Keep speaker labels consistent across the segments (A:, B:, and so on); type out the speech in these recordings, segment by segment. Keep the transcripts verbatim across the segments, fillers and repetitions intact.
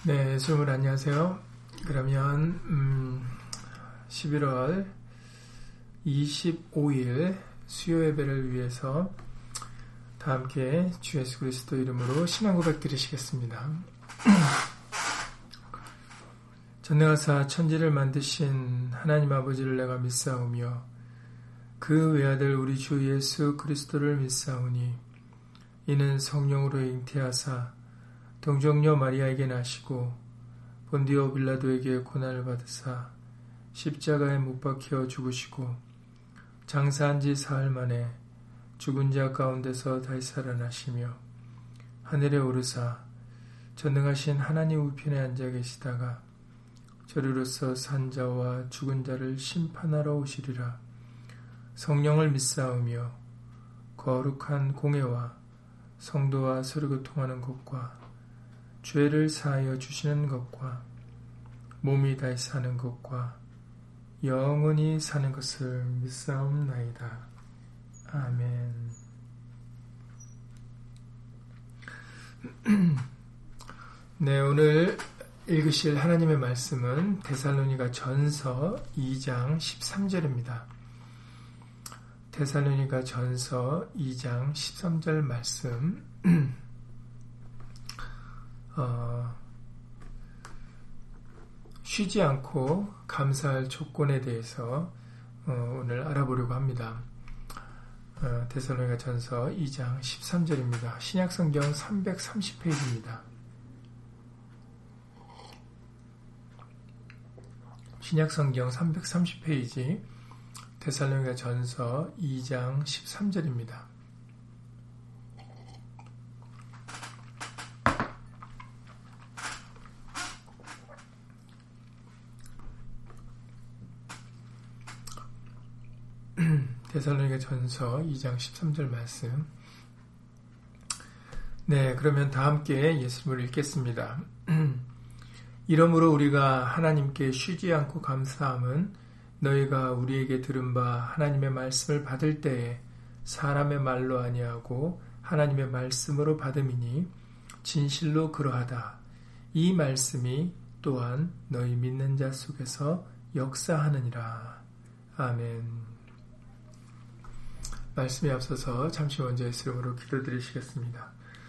A: 네, 여러분 안녕하세요. 그러면 음, 십일월 이십오일 수요 예배를 위해서 다 함께 주 예수 그리스도 이름으로 신앙 고백 드리시겠습니다. 전능하사 천지를 만드신 하나님 아버지를 내가 믿사오며 그 외아들 우리 주 예수 그리스도를 믿사오니 이는 성령으로 잉태하사 동정녀 마리아에게 나시고 본디오 빌라도에게 고난을 받으사 십자가에 못 박혀 죽으시고 장사한 지 사흘 만에 죽은 자 가운데서 다시 살아나시며 하늘에 오르사 전능하신 하나님 우편에 앉아 계시다가 저리로서 산 자와 죽은 자를 심판하러 오시리라. 성령을 믿사오며 거룩한 공회와 성도와 서로 교통하는 것과 죄를 사하여 주시는 것과 몸이 다시 사는 것과 영원히 사는 것을 믿사옵나이다. 아멘. 네, 오늘 읽으실 하나님의 말씀은 데살로니가 전서 이 장 십삼 절입니다. 데살로니가 전서 이 장 십삼 절 말씀 어, 쉬지 않고 감사할 조건에 대해서 어, 오늘 알아보려고 합니다. 어, 데살로니가 전서 이 장 십삼 절입니다. 신약성경 삼백삼십 페이지입니다. 신약성경 삼백삼십 페이지 데살로니가 전서 이 장 십삼 절입니다. 데살로니가 전서 이 장 십삼 절 말씀. 네, 그러면 다 함께 예수님을 읽겠습니다. 이러므로 우리가 하나님께 쉬지 않고 감사함은 너희가 우리에게 들은 바 하나님의 말씀을 받을 때에 사람의 말로 아니하고 하나님의 말씀으로 받음이니 진실로 그러하다. 이 말씀이 또한 너희 믿는 자 속에서 역사하느니라. 아멘. 말씀에 앞서서 잠시 먼저 예수 이름으로 기도드리시겠습니다.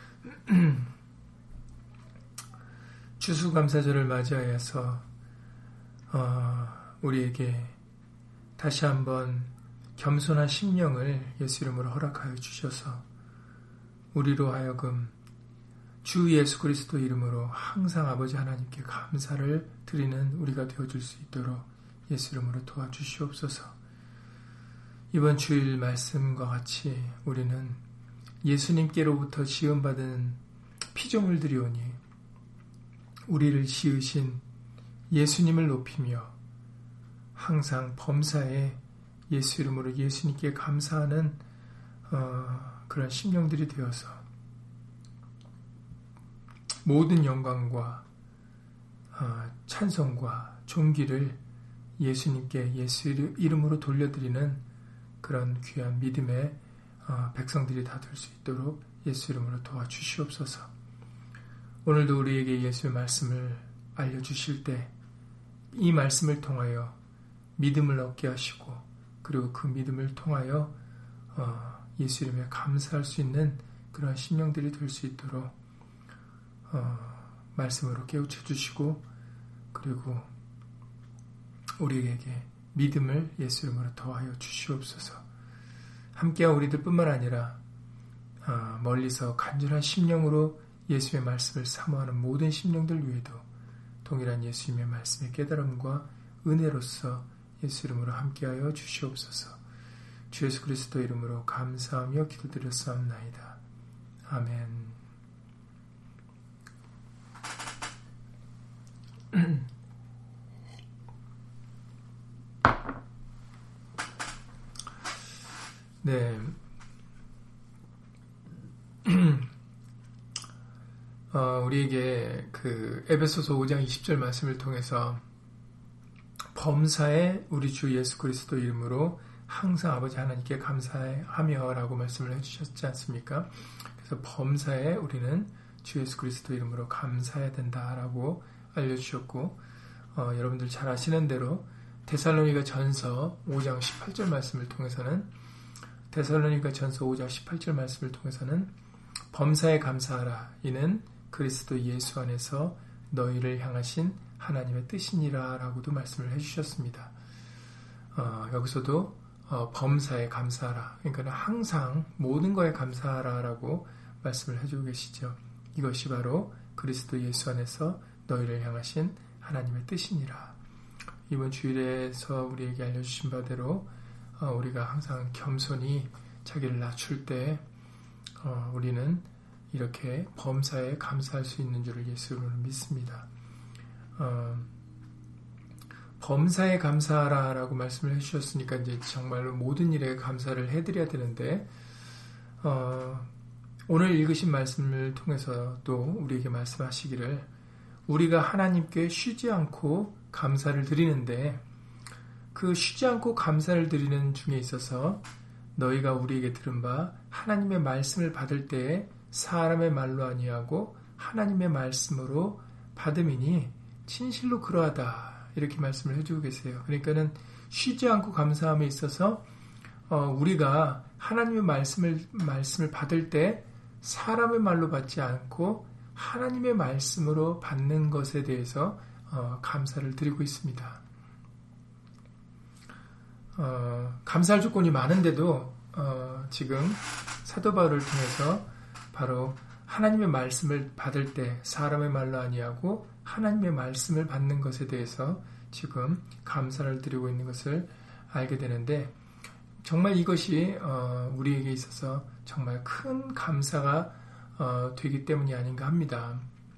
A: 추수감사절을 맞이하여서 어, 우리에게 다시 한번 겸손한 심령을 예수 이름으로 허락하여 주셔서 우리로 하여금 주 예수 그리스도 이름으로 항상 아버지 하나님께 감사를 드리는 우리가 되어줄 수 있도록 예수 이름으로 도와주시옵소서. 이번 주일 말씀과 같이 우리는 예수님께로부터 지음받은 피조물들이오니 우리를 지으신 예수님을 높이며 항상 범사에 예수 이름으로 예수님께 감사하는 어, 그런 심령들이 되어서 모든 영광과 어, 찬송과 존귀를 예수님께 예수 이름으로 돌려드리는 그런 귀한 믿음의 어, 백성들이 다 될 수 있도록 예수 이름으로 도와주시옵소서. 오늘도 우리에게 예수의 말씀을 알려주실 때 이 말씀을 통하여 믿음을 얻게 하시고 그리고 그 믿음을 통하여 어, 예수 이름에 감사할 수 있는 그런 심령들이 될 수 있도록 어, 말씀으로 깨우쳐 주시고 그리고 우리에게 믿음을 예수 이름으로 더하여 주시옵소서. 함께한 우리들 뿐만 아니라 어, 멀리서 간절한 심령으로 예수의 말씀을 사모하는 모든 심령들 위에도 동일한 예수님의 말씀의 깨달음과 은혜로서 예수 이름으로 함께하여 주시옵소서. 주 예수 그리스도 이름으로 감사하며 기도드렸사옵나이다. 아멘. 네. 어, 우리에게 그 에베소서 오 장 이십 절 말씀을 통해서 범사에 우리 주 예수 그리스도 이름으로 항상 아버지 하나님께 감사하며 라고 말씀을 해주셨지 않습니까? 그래서 범사에 우리는 주 예수 그리스도 이름으로 감사해야 된다라고 알려주셨고, 어, 여러분들 잘 아시는 대로 데살로니가 전서 오 장 십팔 절 말씀을 통해서는 데살로니가 전서 오 장 십팔 절 말씀을 통해서는 범사에 감사하라. 이는 그리스도 예수 안에서 너희를 향하신 하나님의 뜻이니라 라고도 말씀을 해주셨습니다. 어, 여기서도 어, 범사에 감사하라. 그러니까 항상 모든 거에 감사하라 라고 말씀을 해주고 계시죠. 이것이 바로 그리스도 예수 안에서 너희를 향하신 하나님의 뜻이니라. 이번 주일에서 우리에게 알려주신 바대로 어, 우리가 항상 겸손히 자기를 낮출 때 어, 우리는 이렇게 범사에 감사할 수 있는 줄을 예수로 믿습니다. 어, 범사에 감사하라 라고 말씀을 해주셨으니까 이제 정말로 모든 일에 감사를 해드려야 되는데, 어, 오늘 읽으신 말씀을 통해서 또 우리에게 말씀하시기를 우리가 하나님께 쉬지 않고 감사를 드리는데, 그 쉬지 않고 감사를 드리는 중에 있어서 너희가 우리에게 들은 바 하나님의 말씀을 받을 때에 사람의 말로 아니하고 하나님의 말씀으로 받음이니 진실로 그러하다. 이렇게 말씀을 해주고 계세요. 그러니까는 쉬지 않고 감사함에 있어서 어, 우리가 하나님의 말씀을 말씀을 받을 때 사람의 말로 받지 않고 하나님의 말씀으로 받는 것에 대해서 어, 감사를 드리고 있습니다. 어, 감사할 조건이 많은데도 어, 지금 사도 바울을 통해서 바로 하나님의 말씀을 받을 때 사람의 말로 아니하고 하나님의 말씀을 받는 것에 대해서 지금 감사를 드리고 있는 것을 알게 되는데, 정말 이것이 어, 우리에게 있어서 정말 큰 감사가 어, 되기 때문이 아닌가 합니다.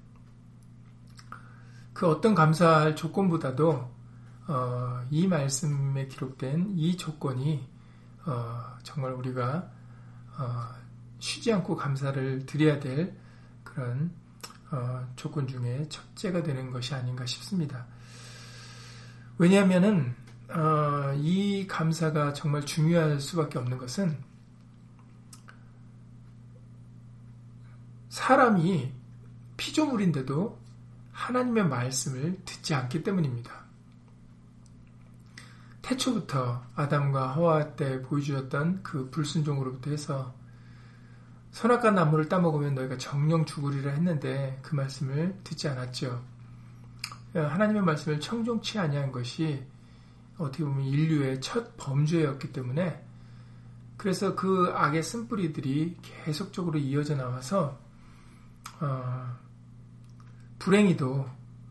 A: 그 어떤 감사할 조건보다도 어, 이 말씀에 기록된 이 조건이 어, 정말 우리가 어, 쉬지 않고 감사를 드려야 될 그런 어, 조건 중에 첫째가 되는 것이 아닌가 싶습니다. 왜냐하면은 어, 이 감사가 정말 중요할 수밖에 없는 것은 사람이 피조물인데도 하나님의 말씀을 듣지 않기 때문입니다. 태초부터 아담과 하와 때 보여주었던 그 불순종으로부터 해서 선악과 나무를 따먹으면 너희가 정령 죽으리라 했는데 그 말씀을 듣지 않았죠. 하나님의 말씀을 청종치 아니한 것이 어떻게 보면 인류의 첫 범죄였기 때문에, 그래서 그 악의 쓴뿌리들이 계속적으로 이어져 나와서 어, 불행히도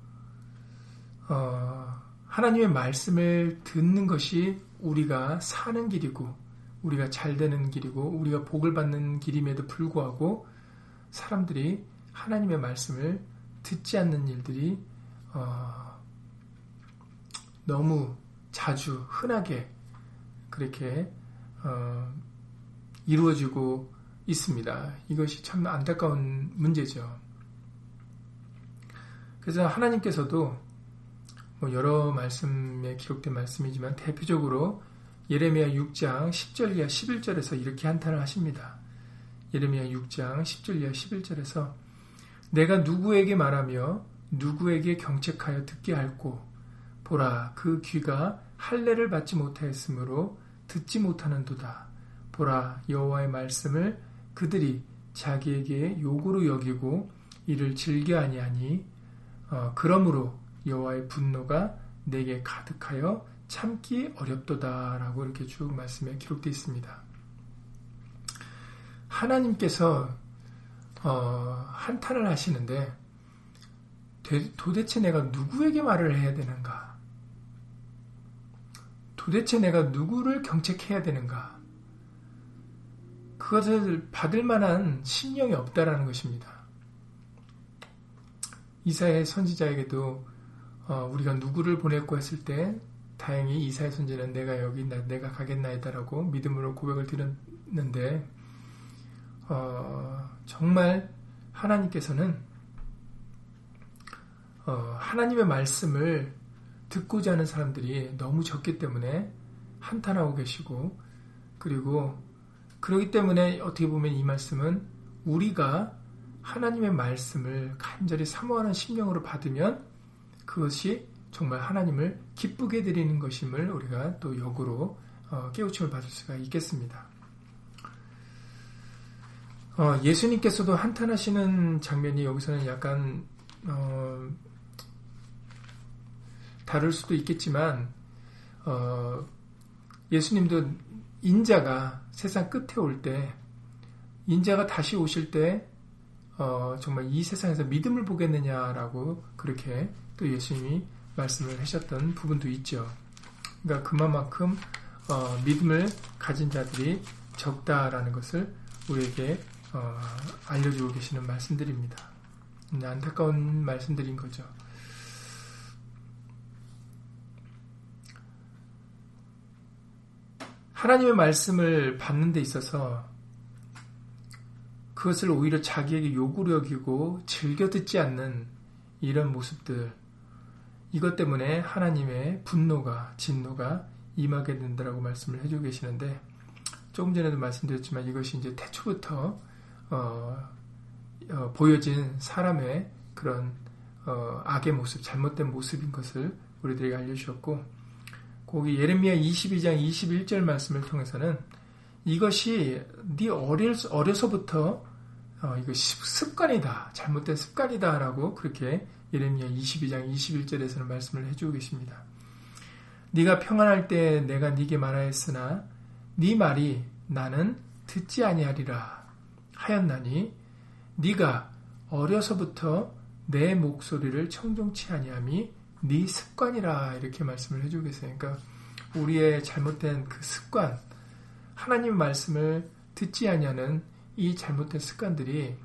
A: 어, 하나님의 말씀을 듣는 것이 우리가 사는 길이고 우리가 잘 되는 길이고 우리가 복을 받는 길임에도 불구하고 사람들이 하나님의 말씀을 듣지 않는 일들이 어, 너무 자주 흔하게 그렇게 어, 이루어지고 있습니다. 이것이 참 안타까운 문제죠. 그래서 하나님께서도 뭐 여러 말씀에 기록된 말씀이지만 대표적으로 예레미야 육 장 십 절 이하 십일 절에서 이렇게 한탄을 하십니다. 예레미야 육 장 십 절 이하 십일 절에서 내가 누구에게 말하며 누구에게 경책하여 듣게 할꼬 보라 그 귀가 할례를 받지 못하였으므로 듣지 못하는도다. 보라 여호와의 말씀을 그들이 자기에게 욕으로 여기고 이를 즐겨 아니하니 어, 그러므로 여호와의 분노가 내게 가득하여 참기 어렵도다 라고 이렇게 쭉 말씀에 기록되어 있습니다. 하나님께서 어, 한탄을 하시는데 되, 도대체 내가 누구에게 말을 해야 되는가? 도대체 내가 누구를 경책해야 되는가? 그것을 받을 만한 심령이 없다라는 것입니다. 이사야 선지자에게도 어, 우리가 누구를 보냈고 했을 때 다행히 이사야 선지자는 내가 여기 있나 내가 가겠나이다라고 믿음으로 고백을 드렸는데 어, 정말 하나님께서는 어, 하나님의 말씀을 듣고자 하는 사람들이 너무 적기 때문에 한탄하고 계시고, 그리고 그렇기 때문에 어떻게 보면 이 말씀은 우리가 하나님의 말씀을 간절히 사모하는 심령으로 받으면 그것이 정말 하나님을 기쁘게 드리는 것임을 우리가 또 역으로 어, 깨우침을 받을 수가 있겠습니다. 어, 예수님께서도 한탄하시는 장면이 여기서는 약간 어, 다를 수도 있겠지만 어, 예수님도 인자가 세상 끝에 올 때 인자가 다시 오실 때 어, 정말 이 세상에서 믿음을 보겠느냐라고 그렇게 또 예수님이 말씀을 하셨던 부분도 있죠. 그러니까 그만큼 어, 믿음을 가진 자들이 적다라는 것을 우리에게 어, 알려주고 계시는 말씀들입니다. 안타까운 말씀들인 거죠. 하나님의 말씀을 받는 데 있어서 그것을 오히려 자기에게 요구로 여기고 즐겨 듣지 않는 이런 모습들, 이것 때문에 하나님의 분노가, 진노가 임하게 된다라고 말씀을 해주고 계시는데, 조금 전에도 말씀드렸지만 이것이 이제 태초부터 어, 어, 보여진 사람의 그런 어, 악의 모습, 잘못된 모습인 것을 우리들에게 알려주셨고, 거기 예레미야 이십이 장 이십일 절 말씀을 통해서는 이것이 네 어릴, 어려서부터 어, 이거 습관이다, 잘못된 습관이다라고 그렇게 예레미야 이십이 장 이십일 절에서는 말씀을 해주고 계십니다. 네가 평안할 때 내가 네게 말하였으나 네 말이 나는 듣지 아니하리라 하였나니 네가 어려서부터 내 목소리를 청종치 아니함이 네 습관이라, 이렇게 말씀을 해주고 계세요. 그러니까 우리의 잘못된 그 습관, 하나님의 말씀을 듣지 아니하는 이 잘못된 습관들이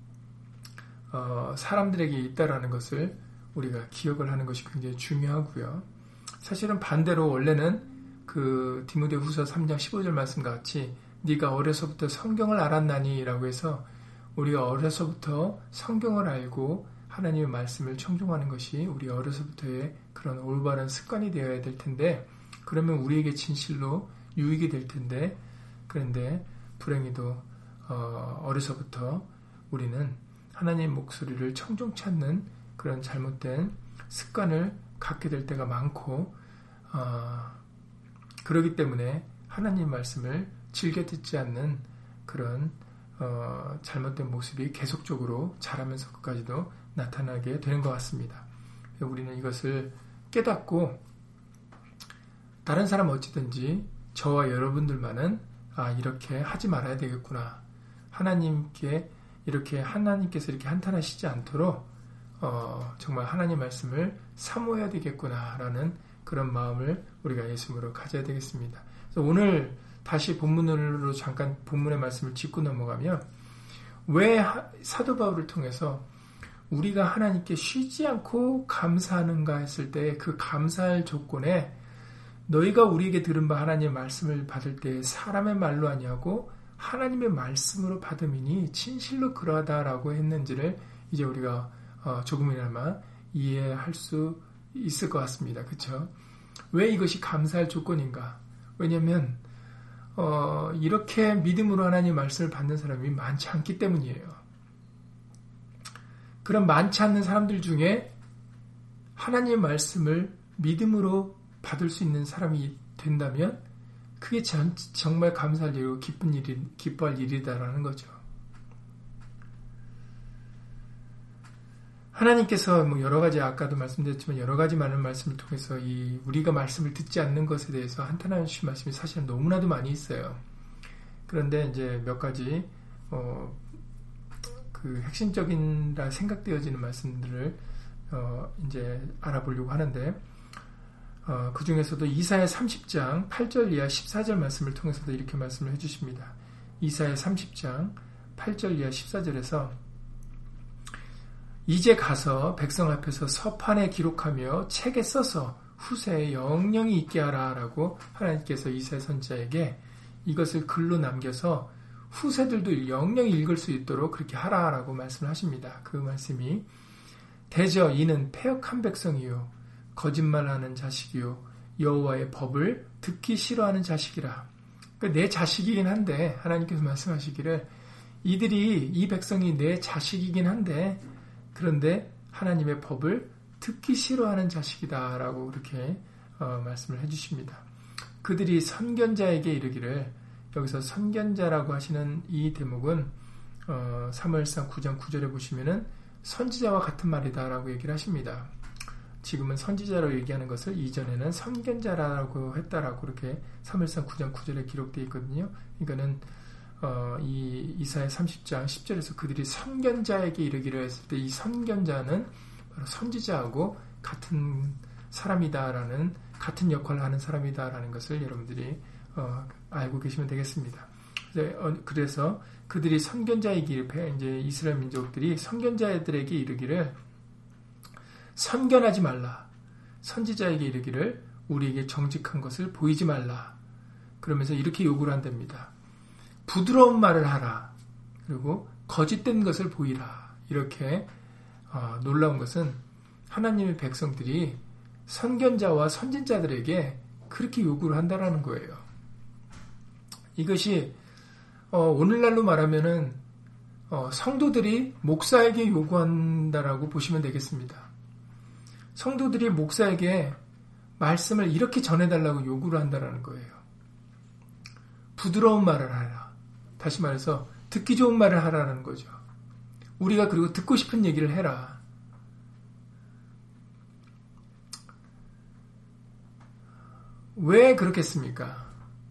A: 어, 사람들에게 있다라는 것을 우리가 기억을 하는 것이 굉장히 중요하고요. 사실은 반대로 원래는 그 디모데후서 삼 장 십오 절 말씀과 같이 네가 어려서부터 성경을 알았나니 라고 해서 우리가 어려서부터 성경을 알고 하나님의 말씀을 청종하는 것이 우리 어려서부터의 그런 올바른 습관이 되어야 될 텐데, 그러면 우리에게 진실로 유익이 될 텐데, 그런데 불행히도 어, 어려서부터 우리는 하나님의 목소리를 청종치 않는 그런 잘못된 습관을 갖게 될 때가 많고, 어, 그러기 때문에 하나님 말씀을 즐겨 듣지 않는 그런 어, 잘못된 모습이 계속적으로 자라면서까지도 나타나게 되는 것 같습니다. 우리는 이것을 깨닫고 다른 사람 어찌든지 저와 여러분들만은 아, 이렇게 하지 말아야 되겠구나, 하나님께 이렇게 하나님께서 이렇게 한탄하시지 않도록 어, 정말 하나님 말씀을 사모해야 되겠구나라는 그런 마음을 우리가 예수님으로 가져야 되겠습니다. 그래서 오늘 다시 본문으로 잠깐 본문의 말씀을 짚고 넘어가면, 왜 사도 바울을 통해서 우리가 하나님께 쉬지 않고 감사하는가 했을 때 그 감사할 조건에 너희가 우리에게 들은 바 하나님의 말씀을 받을 때 사람의 말로 아니하고 하나님의 말씀으로 받음이니 진실로 그러하다라고 했는지를 이제 우리가 조금이나마 이해할 수 있을 것 같습니다. 그렇죠? 왜 이것이 감사할 조건인가? 왜냐하면 어, 이렇게 믿음으로 하나님의 말씀을 받는 사람이 많지 않기 때문이에요. 그런 많지 않는 사람들 중에 하나님의 말씀을 믿음으로 받을 수 있는 사람이 된다면 그게 전, 정말 감사할 일이고 기쁜 일이, 기뻐할 일이다라는 거죠. 하나님께서 뭐 여러 가지, 아까도 말씀드렸지만 여러 가지 많은 말씀을 통해서 이 우리가 말씀을 듣지 않는 것에 대해서 한탄하신 말씀이 사실 너무나도 많이 있어요. 그런데 이제 몇 가지 어, 그 핵심적인라 생각되어지는 말씀들을 어, 이제 알아보려고 하는데, 어, 그 중에서도 이사야 삼십 장 팔 절 이하 십사 절 말씀을 통해서도 이렇게 말씀을 해주십니다. 이사야 삼십 장 팔 절 이하 십사 절에서 이제 가서 백성 앞에서 서판에 기록하며 책에 써서 후세에 영영이 있게 하라 라고 하나님께서 이사야 선지자에게 이것을 글로 남겨서 후세들도 영영이 읽을 수 있도록 그렇게 하라 라고 말씀을 하십니다. 그 말씀이 대저 이는 패역한 백성이요 거짓말하는 자식이요 여호와의 법을 듣기 싫어하는 자식이라. 그러니까 내 자식이긴 한데 하나님께서 말씀하시기를 이들이 이 백성이 내 자식이긴 한데 그런데 하나님의 법을 듣기 싫어하는 자식이다라고 그렇게 어, 말씀을 해주십니다. 그들이 선견자에게 이르기를 여기서 선견자라고 하시는 이 대목은 어, 사무엘상 구 장 구 절에 보시면은 선지자와 같은 말이다라고 얘기를 하십니다. 지금은 선지자로 얘기하는 것을 이전에는 선견자라고 했다라고 그렇게 사무엘상 구 장 구 절에 기록되어 있거든요. 그러니까는 어, 이 이사야 삼십 장 십 절에서 그들이 선견자에게 이르기를 했을 때 이 선견자는 바로 선지자하고 같은 사람이다라는 같은 역할을 하는 사람이다라는 것을 여러분들이 어, 알고 계시면 되겠습니다. 그래서 그들이 선견자에게 이제 이스라엘 민족들이 선견자들에게 이르기를 선견하지 말라. 선지자에게 이르기를 우리에게 정직한 것을 보이지 말라. 그러면서 이렇게 요구를 한답니다. 부드러운 말을 하라. 그리고 거짓된 것을 보이라. 이렇게 어, 놀라운 것은 하나님의 백성들이 선견자와 선진자들에게 그렇게 요구를 한다라는 거예요. 이것이 어, 오늘날로 말하면은 어, 성도들이 목사에게 요구한다라고 보시면 되겠습니다. 성도들이 목사에게 말씀을 이렇게 전해달라고 요구를 한다라는 거예요. 부드러운 말을 하라. 다시 말해서 듣기 좋은 말을 하라는 거죠. 우리가 그리고 듣고 싶은 얘기를 해라. 왜 그렇겠습니까?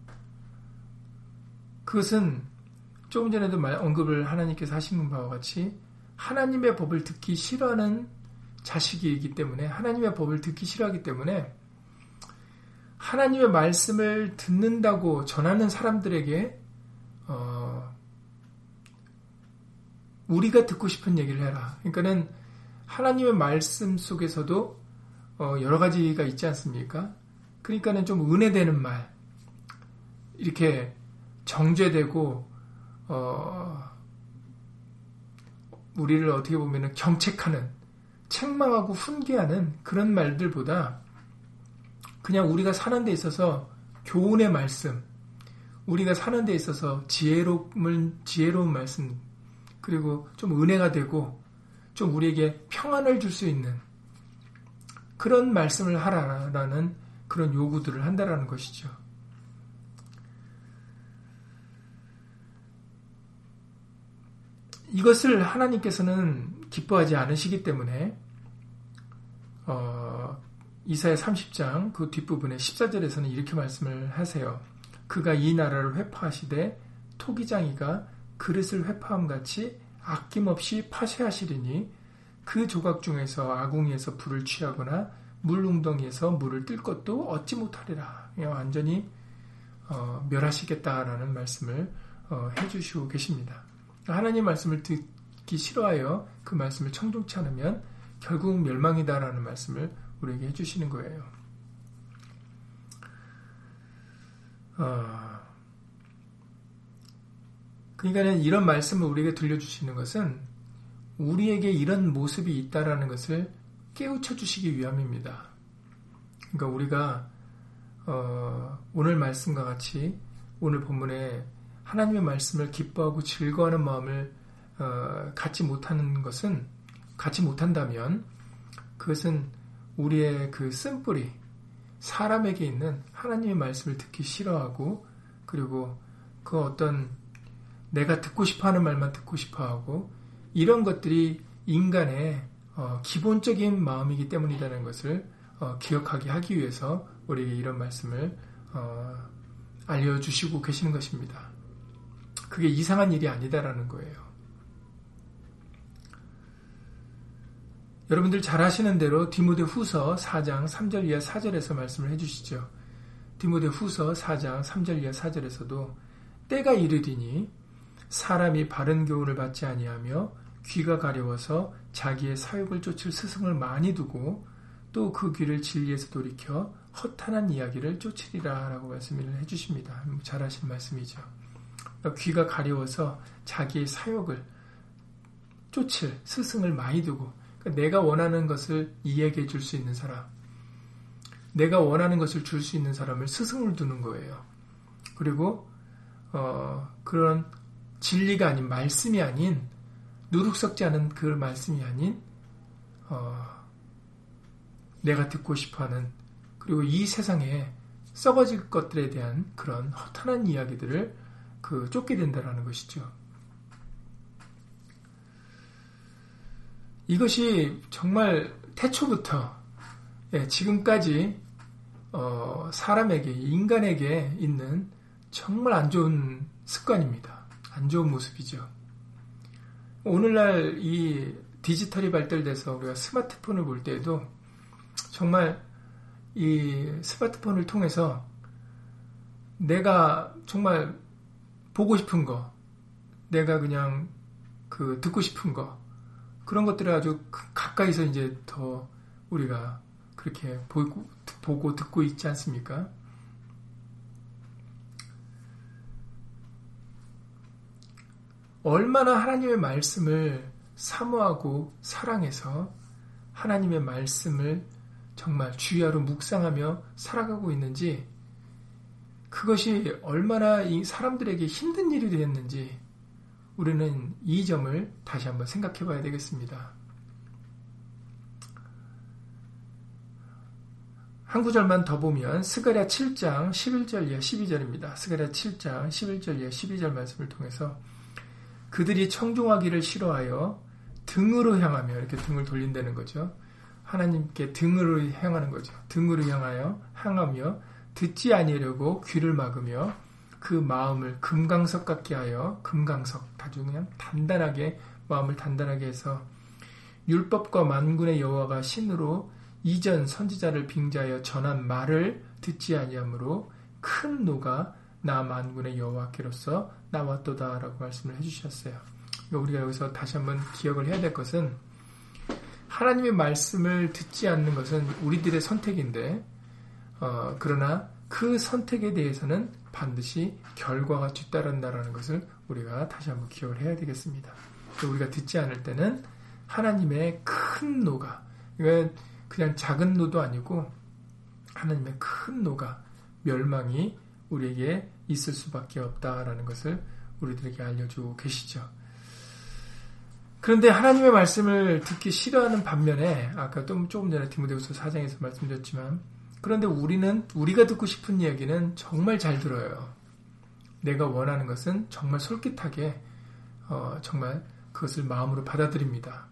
A: 그것은 조금 전에도 언급을 하나님께서 하신 바와 같이 하나님의 법을 듣기 싫어하는 자식이기 때문에 하나님의 법을 듣기 싫어하기 때문에 하나님의 말씀을 듣는다고 전하는 사람들에게 어, 우리가 듣고 싶은 얘기를 해라. 그러니까는 하나님의 말씀 속에서도 어, 여러 가지가 있지 않습니까? 그러니까는 좀 은혜되는 말, 이렇게 정죄되고 어, 우리를 어떻게 보면 경책하는, 책망하고 훈계하는 그런 말들보다 그냥 우리가 사는 데 있어서 교훈의 말씀, 우리가 사는 데 있어서 지혜로운, 지혜로운 말씀, 그리고 좀 은혜가 되고 좀 우리에게 평안을 줄 수 있는 그런 말씀을 하라라는 그런 요구들을 한다라는 것이죠. 이것을 하나님께서는 기뻐하지 않으시기 때문에 어, 이사야 삼십 장 그 뒷부분에 십사 절에서는 이렇게 말씀을 하세요. 그가 이 나라를 회파하시되 토기장이가 그릇을 회파함같이 아낌없이 파쇄하시리니 그 조각 중에서 아궁이에서 불을 취하거나 물웅덩이에서 물을 뜰 것도 얻지 못하리라. 완전히 어, 멸하시겠다라는 말씀을 어, 해주시고 계십니다. 하나님 말씀을 듣기 싫어하여 그 말씀을 청종치 않으면 결국 멸망이다라는 말씀을 우리에게 해주시는 거예요. 어, 그러니까 이런 말씀을 우리에게 들려주시는 것은 우리에게 이런 모습이 있다라는 것을 깨우쳐 주시기 위함입니다. 그러니까 우리가 어, 오늘 말씀과 같이 오늘 본문에 하나님의 말씀을 기뻐하고 즐거워하는 마음을 어, 갖지 못하는 것은 갖지 못한다면 그것은 우리의 그 쓴뿌리, 사람에게 있는 하나님의 말씀을 듣기 싫어하고 그리고 그 어떤 내가 듣고 싶어하는 말만 듣고 싶어하고 이런 것들이 인간의 어, 기본적인 마음이기 때문이라는 것을 어, 기억하게 하기 위해서 우리에게 이런 말씀을 어, 알려주시고 계시는 것입니다. 그게 이상한 일이 아니다라는 거예요. 여러분들 잘 아시는 대로 디모데후서 사 장 삼 절 이하 사 절에서 말씀을 해주시죠. 디모데후서 사 장 삼 절 이하 사 절에서도 때가 이르리니 사람이 바른 교훈을 받지 아니하며 귀가 가려워서 자기의 사욕을 쫓을 스승을 많이 두고 또 그 귀를 진리에서 돌이켜 허탄한 이야기를 쫓으리라 라고 말씀을 해주십니다. 잘 아신 말씀이죠. 귀가 가려워서 자기의 사욕을 쫓을 스승을 많이 두고 그러니까 내가 원하는 것을 이야기해 줄 수 있는 사람, 내가 원하는 것을 줄 수 있는 사람을 스승을 두는 거예요. 그리고 어, 그런 진리가 아닌 말씀이 아닌 누룩 섞지 않은 그 말씀이 아닌 어, 내가 듣고 싶어하는 그리고 이 세상에 썩어질 것들에 대한 그런 허탄한 이야기들을 그 쫓게 된다라는 것이죠. 이것이 정말 태초부터 예, 지금까지 어, 사람에게 인간에게 있는 정말 안 좋은 습관입니다. 안 좋은 모습이죠. 오늘날 이 디지털이 발달돼서 우리가 스마트폰을 볼 때에도 정말 이 스마트폰을 통해서 내가 정말 보고 싶은 거, 내가 그냥 그 듣고 싶은 거, 그런 것들을 아주 가까이서 이제 더 우리가 그렇게 보고, 보고 듣고 있지 않습니까? 얼마나 하나님의 말씀을 사모하고 사랑해서 하나님의 말씀을 정말 주야로 묵상하며 살아가고 있는지, 그것이 얼마나 이 사람들에게 힘든 일이 되었는지 우리는 이 점을 다시 한번 생각해 봐야 되겠습니다. 한 구절만 더 보면 스가랴 칠 장 십일 절 이하 십이 절입니다. 스가랴 칠 장 십일 절 이하 십이 절 말씀을 통해서 그들이 청종하기를 싫어하여 등으로 향하며, 이렇게 등을 돌린다는 거죠. 하나님께 등으로 향하는 거죠. 등으로 향하여 향하며 듣지 아니하려고 귀를 막으며 그 마음을 금강석 같게 하여, 금강석 아주 그냥 단단하게, 마음을 단단하게 해서 율법과 만군의 여호와가 신으로 이전 선지자를 빙자하여 전한 말을 듣지 아니하므로 큰 노가 나 만군의 여호와께로서 나왔도다라고 말씀을 해주셨어요. 우리가 여기서 다시 한번 기억을 해야 될 것은, 하나님의 말씀을 듣지 않는 것은 우리들의 선택인데, 어, 그러나 그 선택에 대해서는 반드시 결과가 뒤따른다라는 것을 우리가 다시 한번 기억을 해야 되겠습니다. 우리가 듣지 않을 때는 하나님의 큰 노가, 이건 그냥 작은 노도 아니고 하나님의 큰 노가, 멸망이 우리에게 있을 수밖에 없다라는 것을 우리들에게 알려주고 계시죠. 그런데 하나님의 말씀을 듣기 싫어하는 반면에, 아까 또 조금 전에 디모데후서 사 장에서 말씀드렸지만, 그런데 우리는, 우리가 듣고 싶은 이야기는 정말 잘 들어요. 내가 원하는 것은 정말 솔깃하게 어, 정말 그것을 마음으로 받아들입니다.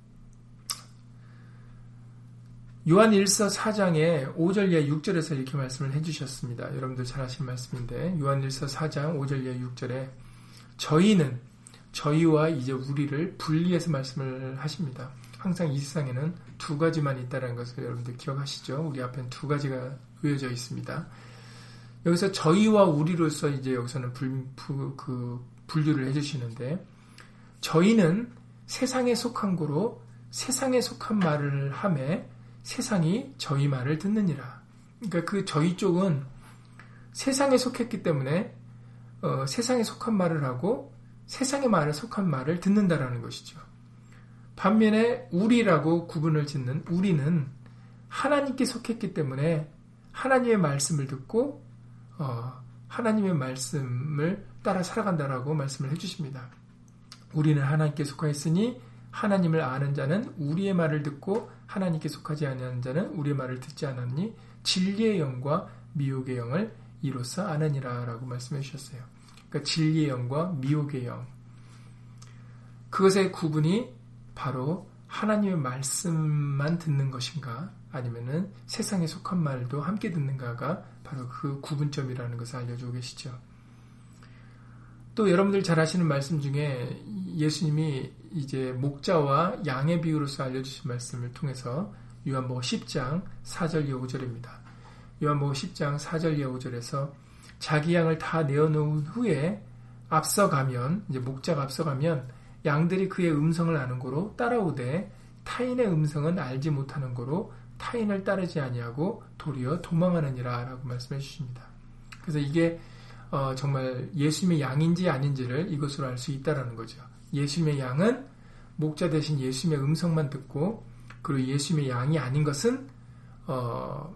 A: 요한 일서 사 장의 오 절 이하 육 절에서 이렇게 말씀을 해주셨습니다. 여러분들 잘 아시는 말씀인데, 요한 일서 사 장 오 절 이하 육 절에 저희는, 저희와 이제 우리를 분리해서 말씀을 하십니다. 항상 이 세상에는 두 가지만 있다는 것을 여러분들 기억하시죠? 우리 앞엔 두 가지가 놓여져 있습니다. 여기서 저희와 우리로서 이제 여기서는 불, 부, 그 분류를 해주시는데, 저희는 세상에 속한 거로 세상에 속한 말을 하매 세상이 저희 말을 듣느니라. 그러니까 그 저희 쪽은 세상에 속했기 때문에 어, 세상에 속한 말을 하고 세상의 말에 속한 말을 듣는다라는 것이죠. 반면에 우리라고 구분을 짓는 우리는 하나님께 속했기 때문에 하나님의 말씀을 듣고 어, 하나님의 말씀을 따라 살아간다라고 말씀을 해주십니다. 우리는 하나님께 속하였으니 하나님을 아는 자는 우리의 말을 듣고 하나님께 속하지 아니하는 자는 우리의 말을 듣지 않았니 진리의 영과 미혹의 영을 이로써 아느니라 라고 말씀해 주셨어요. 그러니까 진리의 영과 미혹의 영, 그것의 구분이 바로 하나님의 말씀만 듣는 것인가 아니면은 세상에 속한 말도 함께 듣는가가 바로 그 구분점이라는 것을 알려주고 계시죠. 또 여러분들 잘 아시는 말씀 중에 예수님이 이제 목자와 양의 비유로서 알려주신 말씀을 통해서 요한복음 십 장 사 절 이하 오 절입니다. 요한복음 십 장 사 절 이하 오 절에서 자기 양을 다 내어놓은 후에 앞서가면, 이제 목자가 앞서가면 양들이 그의 음성을 아는 고로 따라오되 타인의 음성은 알지 못하는 고로 타인을 따르지 아니하고 도리어 도망하느니라 라고 말씀해 주십니다. 그래서 이게 어, 정말 예수님의 양인지 아닌지를 이것으로 알 수 있다라는 거죠. 예수님의 양은 목자 대신 예수님의 음성만 듣고, 그리고 예수님의 양이 아닌 것은 어,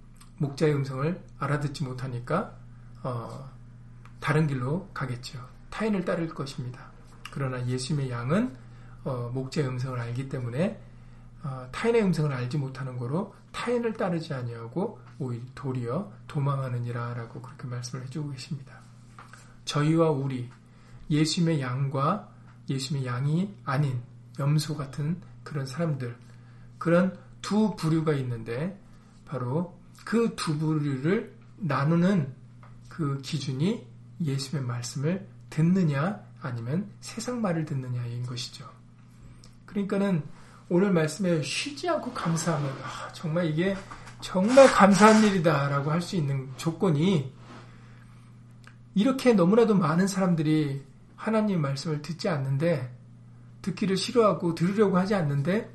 A: 목자의 음성을 알아듣지 못하니까 어, 다른 길로 가겠죠. 타인을 따를 것입니다. 그러나 예수님의 양은 어, 목자의 음성을 알기 때문에 어, 타인의 음성을 알지 못하는 거로 타인을 따르지 아니하고 오히려 도리어 도망하느니라 라고 그렇게 말씀을 해주고 계십니다. 저희와 우리, 예수님의 양과 예수님의 양이 아닌 염소 같은 그런 사람들, 그런 두 부류가 있는데 바로 그 두 부류를 나누는 그 기준이 예수님의 말씀을 듣느냐 아니면 세상 말을 듣느냐인 것이죠. 그러니까는 오늘 말씀에 쉬지 않고 감사하면 아, 정말 이게 정말 감사한 일이다 라고 할 수 있는 조건이 이렇게 너무나도 많은 사람들이 하나님 말씀을 듣지 않는데 듣기를 싫어하고 들으려고 하지 않는데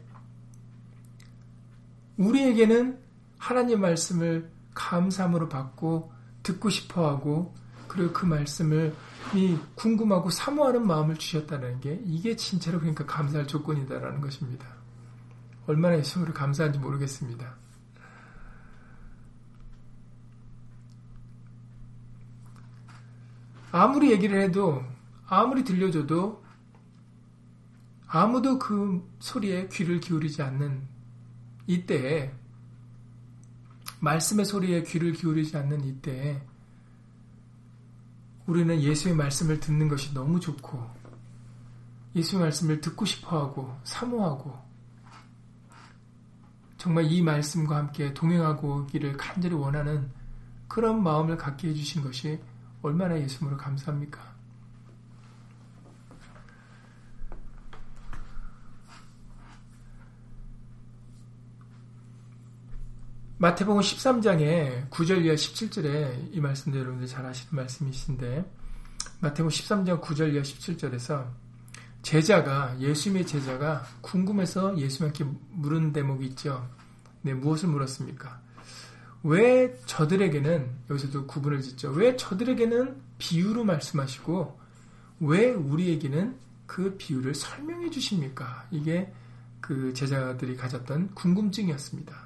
A: 우리에게는 하나님 말씀을 감사함으로 받고 듣고 싶어하고 그리고 그 말씀을 이 궁금하고 사모하는 마음을 주셨다는 게 이게 진짜로 그러니까 감사할 조건이다라는 것입니다. 얼마나 예수님으로 감사한지 모르겠습니다. 아무리 얘기를 해도 아무리 들려줘도 아무도 그 소리에 귀를 기울이지 않는 이때에 말씀의 소리에 귀를 기울이지 않는 이때에 우리는 예수의 말씀을 듣는 것이 너무 좋고 예수의 말씀을 듣고 싶어하고 사모하고 정말 이 말씀과 함께 동행하고기를 간절히 원하는 그런 마음을 갖게 해주신 것이 얼마나 예수님으로 감사합니까? 마태복음 십삼 장에 구 절 이하 십칠 절에 이 말씀도 여러분들 잘 아시는 말씀이신데 마태복음 십삼 장 구 절 이하 십칠 절에서 제자가 예수님의 제자가 궁금해서 예수님께 물은 대목이 있죠. 네, 무엇을 물었습니까? 왜 저들에게는 여기서도 구분을 짓죠. 왜 저들에게는 비유로 말씀하시고 왜 우리에게는 그 비유를 설명해 주십니까? 이게 그 제자들이 가졌던 궁금증이었습니다.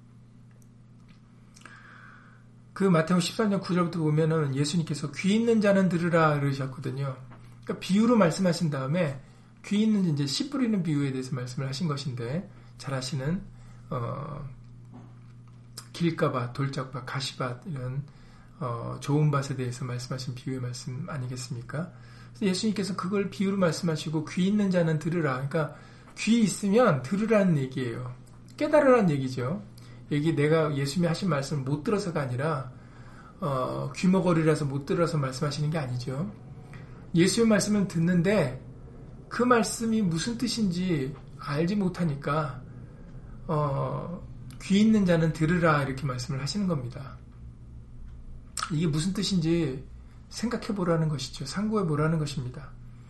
A: 그 마태복음 십삼 장 구 절부터 보면은 예수님께서 귀 있는 자는 들으라 그러셨거든요. 그러니까 비유로 말씀하신 다음에 귀 있는 이제 씨 뿌리는 비유에 대해서 말씀을 하신 것인데 잘 아시는 어, 길가밭, 돌짝밭, 가시밭 이런 어, 좋은 밭에 대해서 말씀하신 비유의 말씀 아니겠습니까? 그래서 예수님께서 그걸 비유로 말씀하시고 귀 있는 자는 들으라. 그러니까 귀 있으면 들으라는 얘기예요. 깨달으라는 얘기죠. 여기 내가 예수님이 하신 말씀을 못 들어서가 아니라 어, 귀머거리라서 못 들어서 말씀하시는 게 아니죠. 예수의 말씀은 듣는데 그 말씀이 무슨 뜻인지 알지 못하니까 어, 귀 있는 자는 들으라 이렇게 말씀을 하시는 겁니다. 이게 무슨 뜻인지 생각해 보라는 것이죠. 상고해 보라는 것입니다.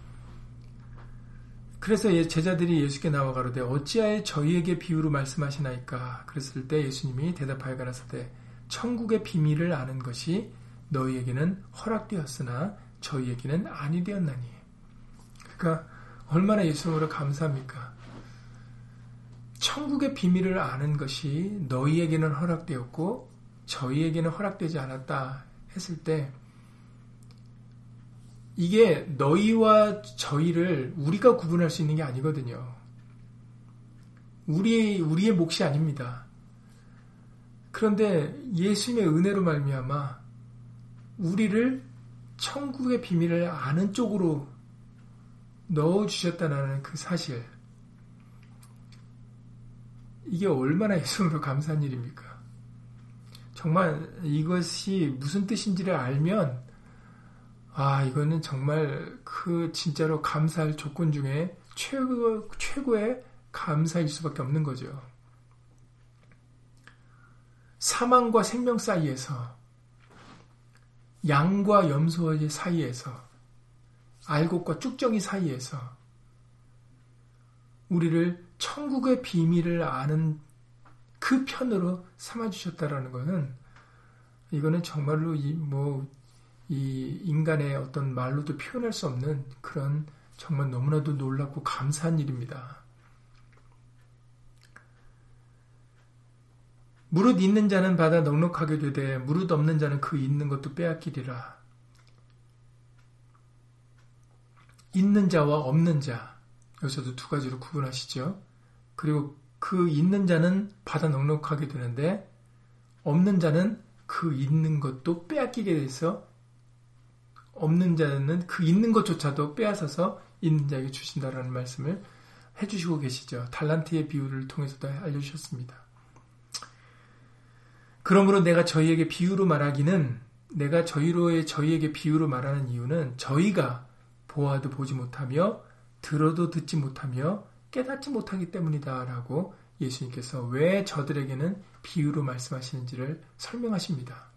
A: 그래서 제자들이 예수께 나와 가로되 어찌하여 저희에게 비유로 말씀하시나이까? 그랬을 때 예수님이 대답하여 가라사대 천국의 비밀을 아는 것이 너희에게는 허락되었으나 저희에게는 아니 되었나니. 그러니까 얼마나 예수님으로 감사합니까? 천국의 비밀을 아는 것이 너희에게는 허락되었고 저희에게는 허락되지 않았다 했을 때 이게 너희와 저희를 우리가 구분할 수 있는 게 아니거든요. 우리, 우리의 몫이 아닙니다. 그런데 예수님의 은혜로 말미암아 우리를 천국의 비밀을 아는 쪽으로 넣어주셨다는 그 사실, 이게 얼마나 예수님으로 감사한 일입니까? 정말 이것이 무슨 뜻인지를 알면 아, 이거는 정말 그 진짜로 감사할 조건 중에 최고, 최고의 감사일 수밖에 없는 거죠. 사망과 생명 사이에서, 양과 염소의 사이에서, 알곡과 쭉정이 사이에서 우리를 천국의 비밀을 아는 그 편으로 삼아주셨다라는 것은 이거는 정말로 이, 뭐, 이 인간의 어떤 말로도 표현할 수 없는 그런 정말 너무나도 놀랍고 감사한 일입니다. 무릇 있는 자는 받아 넉넉하게 되되 무릇 없는 자는 그 있는 것도 빼앗기리라. 있는 자와 없는 자, 여기서도 두 가지로 구분하시죠. 그리고 그 있는 자는 받아 넉넉하게 되는데 없는 자는 그 있는 것도 빼앗기게 돼서 없는 자는 그 있는 것조차도 빼앗아서 있는 자에게 주신다라는 말씀을 해주시고 계시죠. 달란트의 비유를 통해서도 알려주셨습니다. 그러므로 내가 저희에게 비유로 말하기는 내가 저희로의 저희에게 비유로 말하는 이유는 저희가 보아도 보지 못하며 들어도 듣지 못하며 깨닫지 못하기 때문이다 라고 예수님께서 왜 저들에게는 비유로 말씀하시는지를 설명하십니다.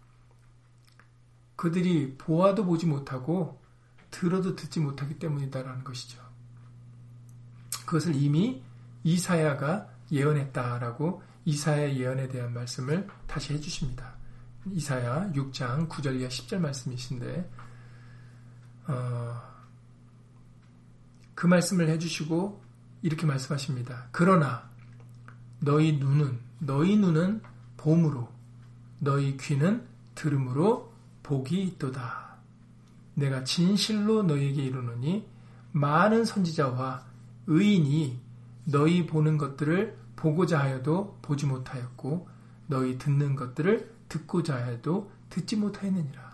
A: 그들이 보아도 보지 못하고 들어도 듣지 못하기 때문이다라는 것이죠. 그것을 이미 이사야가 예언했다라고 이사야 예언에 대한 말씀을 다시 해주십니다. 이사야 육 장 구 절 이하 십 절 말씀이신데 어, 그 말씀을 해주시고 이렇게 말씀하십니다. 그러나 너희 눈은 너희 눈은 봄으로 너희 귀는 들음으로 복이 있도다. 내가 진실로 너희에게 이르노니 많은 선지자와 의인이 너희 보는 것들을 보고자 하여도 보지 못하였고 너희 듣는 것들을 듣고자 하여도 듣지 못하였느니라.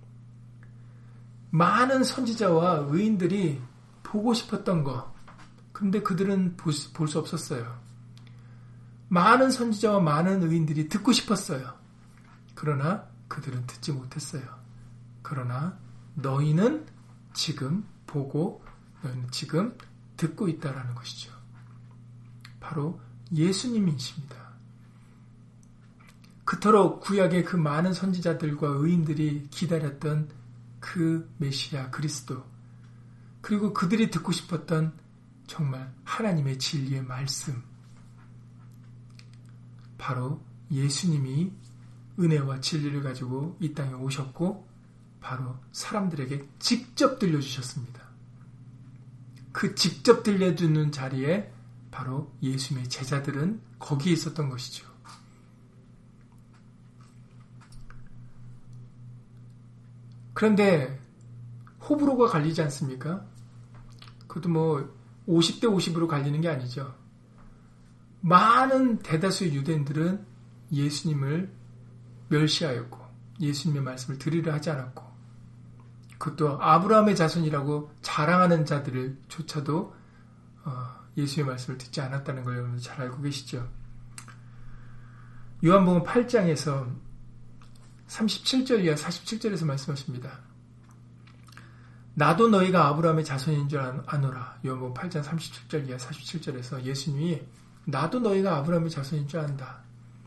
A: 많은 선지자와 의인들이 보고 싶었던 것, 근데 그들은 볼 수 없었어요. 많은 선지자와 많은 의인들이 듣고 싶었어요. 그러나 그들은 듣지 못했어요. 그러나 너희는 지금 보고 너희는 지금 듣고 있다라는 것이죠. 바로 예수님이십니다. 그토록 구약의 그 많은 선지자들과 의인들이 기다렸던 그 메시아 그리스도, 그리고 그들이 듣고 싶었던 정말 하나님의 진리의 말씀, 바로 예수님이 은혜와 진리를 가지고 이 땅에 오셨고 바로 사람들에게 직접 들려주셨습니다. 그 직접 들려주는 자리에 바로 예수님의 제자들은 거기에 있었던 것이죠. 그런데 호불호가 갈리지 않습니까? 그것도 뭐 오십 대 오십으로 갈리는 게 아니죠. 많은 대다수의 유대인들은 예수님을 멸시하였고 예수님의 말씀을 들으려 하지 않았고 그것도 아브라함의 자손이라고 자랑하는 자들을 조차도 예수의 말씀을 듣지 않았다는 걸 여러분 잘 알고 계시죠. 요한복음 팔 장에서 삼십칠 절 이하 사십칠 절에서 말씀하십니다. 나도 너희가 아브라함의 자손인 줄 아노라. 요한복음 팔 장 삼십칠 절 이하 사십칠 절에서 예수님이 나도 너희가 아브라함의 자손인 줄 안다.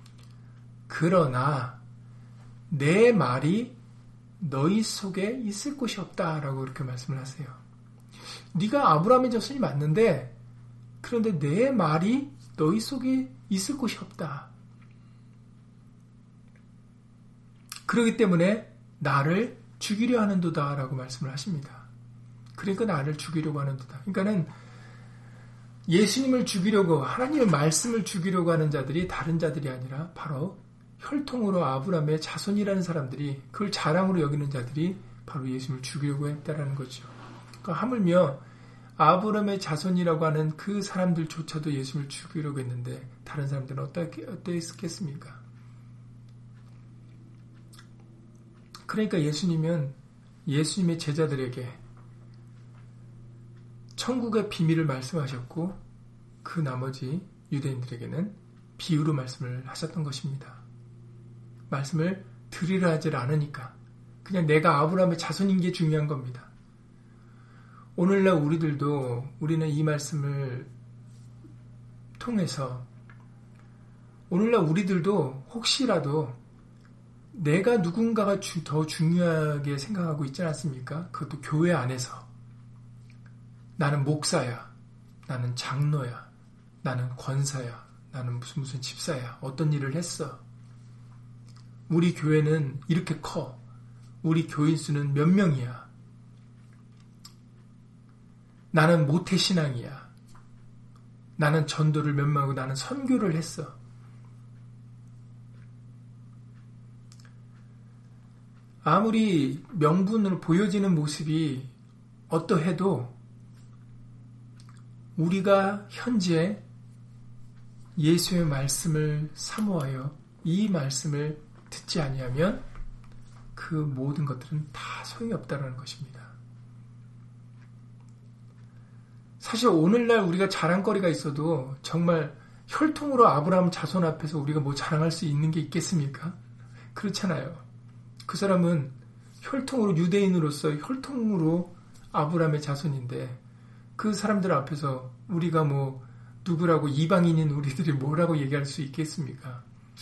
A: 그러나 내 말이 너희 속에 있을 곳이 없다라고 이렇게 말씀을 하세요. 네가 아브라함의 자손이 맞는데 그런데 내 말이 너희 속에 있을 곳이 없다. 그렇기 때문에 나를 죽이려 하는도다 라고 말씀을 하십니다. 그러니까 나를 죽이려고 하는도다. 그러니까는 예수님을 죽이려고 하나님의 말씀을 죽이려고 하는 자들이 다른 자들이 아니라 바로 혈통으로 아브라함의 자손이라는 사람들이 그걸 자랑으로 여기는 자들이 바로 예수님을 죽이려고 했다라는 거죠. 그러니까 하물며 아브라함의 자손이라고 하는 그 사람들조차도 예수님을 죽이려고 했는데 다른 사람들은 어떻게 어땠겠습니까? 그러니까 예수님은 예수님의 제자들에게 천국의 비밀을 말씀하셨고 그 나머지 유대인들에게는 비유로 말씀을 하셨던 것입니다. 말씀을 들으려 하질 않으니까 그냥 내가 아브라함의 자손인 게 중요한 겁니다. 오늘날 우리들도 우리는 이 말씀을 통해서 오늘날 우리들도 혹시라도 내가 누군가가 주, 더 중요하게 생각하고 있지 않습니까? 그것도 교회 안에서 나는 목사야, 나는 장로야, 나는 권사야, 나는 무슨 무슨 집사야, 어떤 일을 했어. 우리 교회는 이렇게 커. 우리 교인 수는 몇 명이야. 나는 모태신앙이야. 나는 전도를 몇 명하고 나는 선교를 했어. 아무리 명분으로 보여지는 모습이 어떠해도 우리가 현재 예수의 말씀을 사모하여 이 말씀을 듣지 아니하면 그 모든 것들은 다 소용이 없다는 것입니다. 사실 오늘날 우리가 자랑거리가 있어도 정말 혈통으로 아브라함 자손 앞에서 우리가 뭐 자랑할 수 있는 게 있겠습니까? 그렇잖아요. 그 사람은 혈통으로 유대인으로서 혈통으로 아브라함의 자손인데 그 사람들 앞에서 우리가 뭐 누구라고 이방인인 우리들이 뭐라고 얘기할 수 있겠습니까?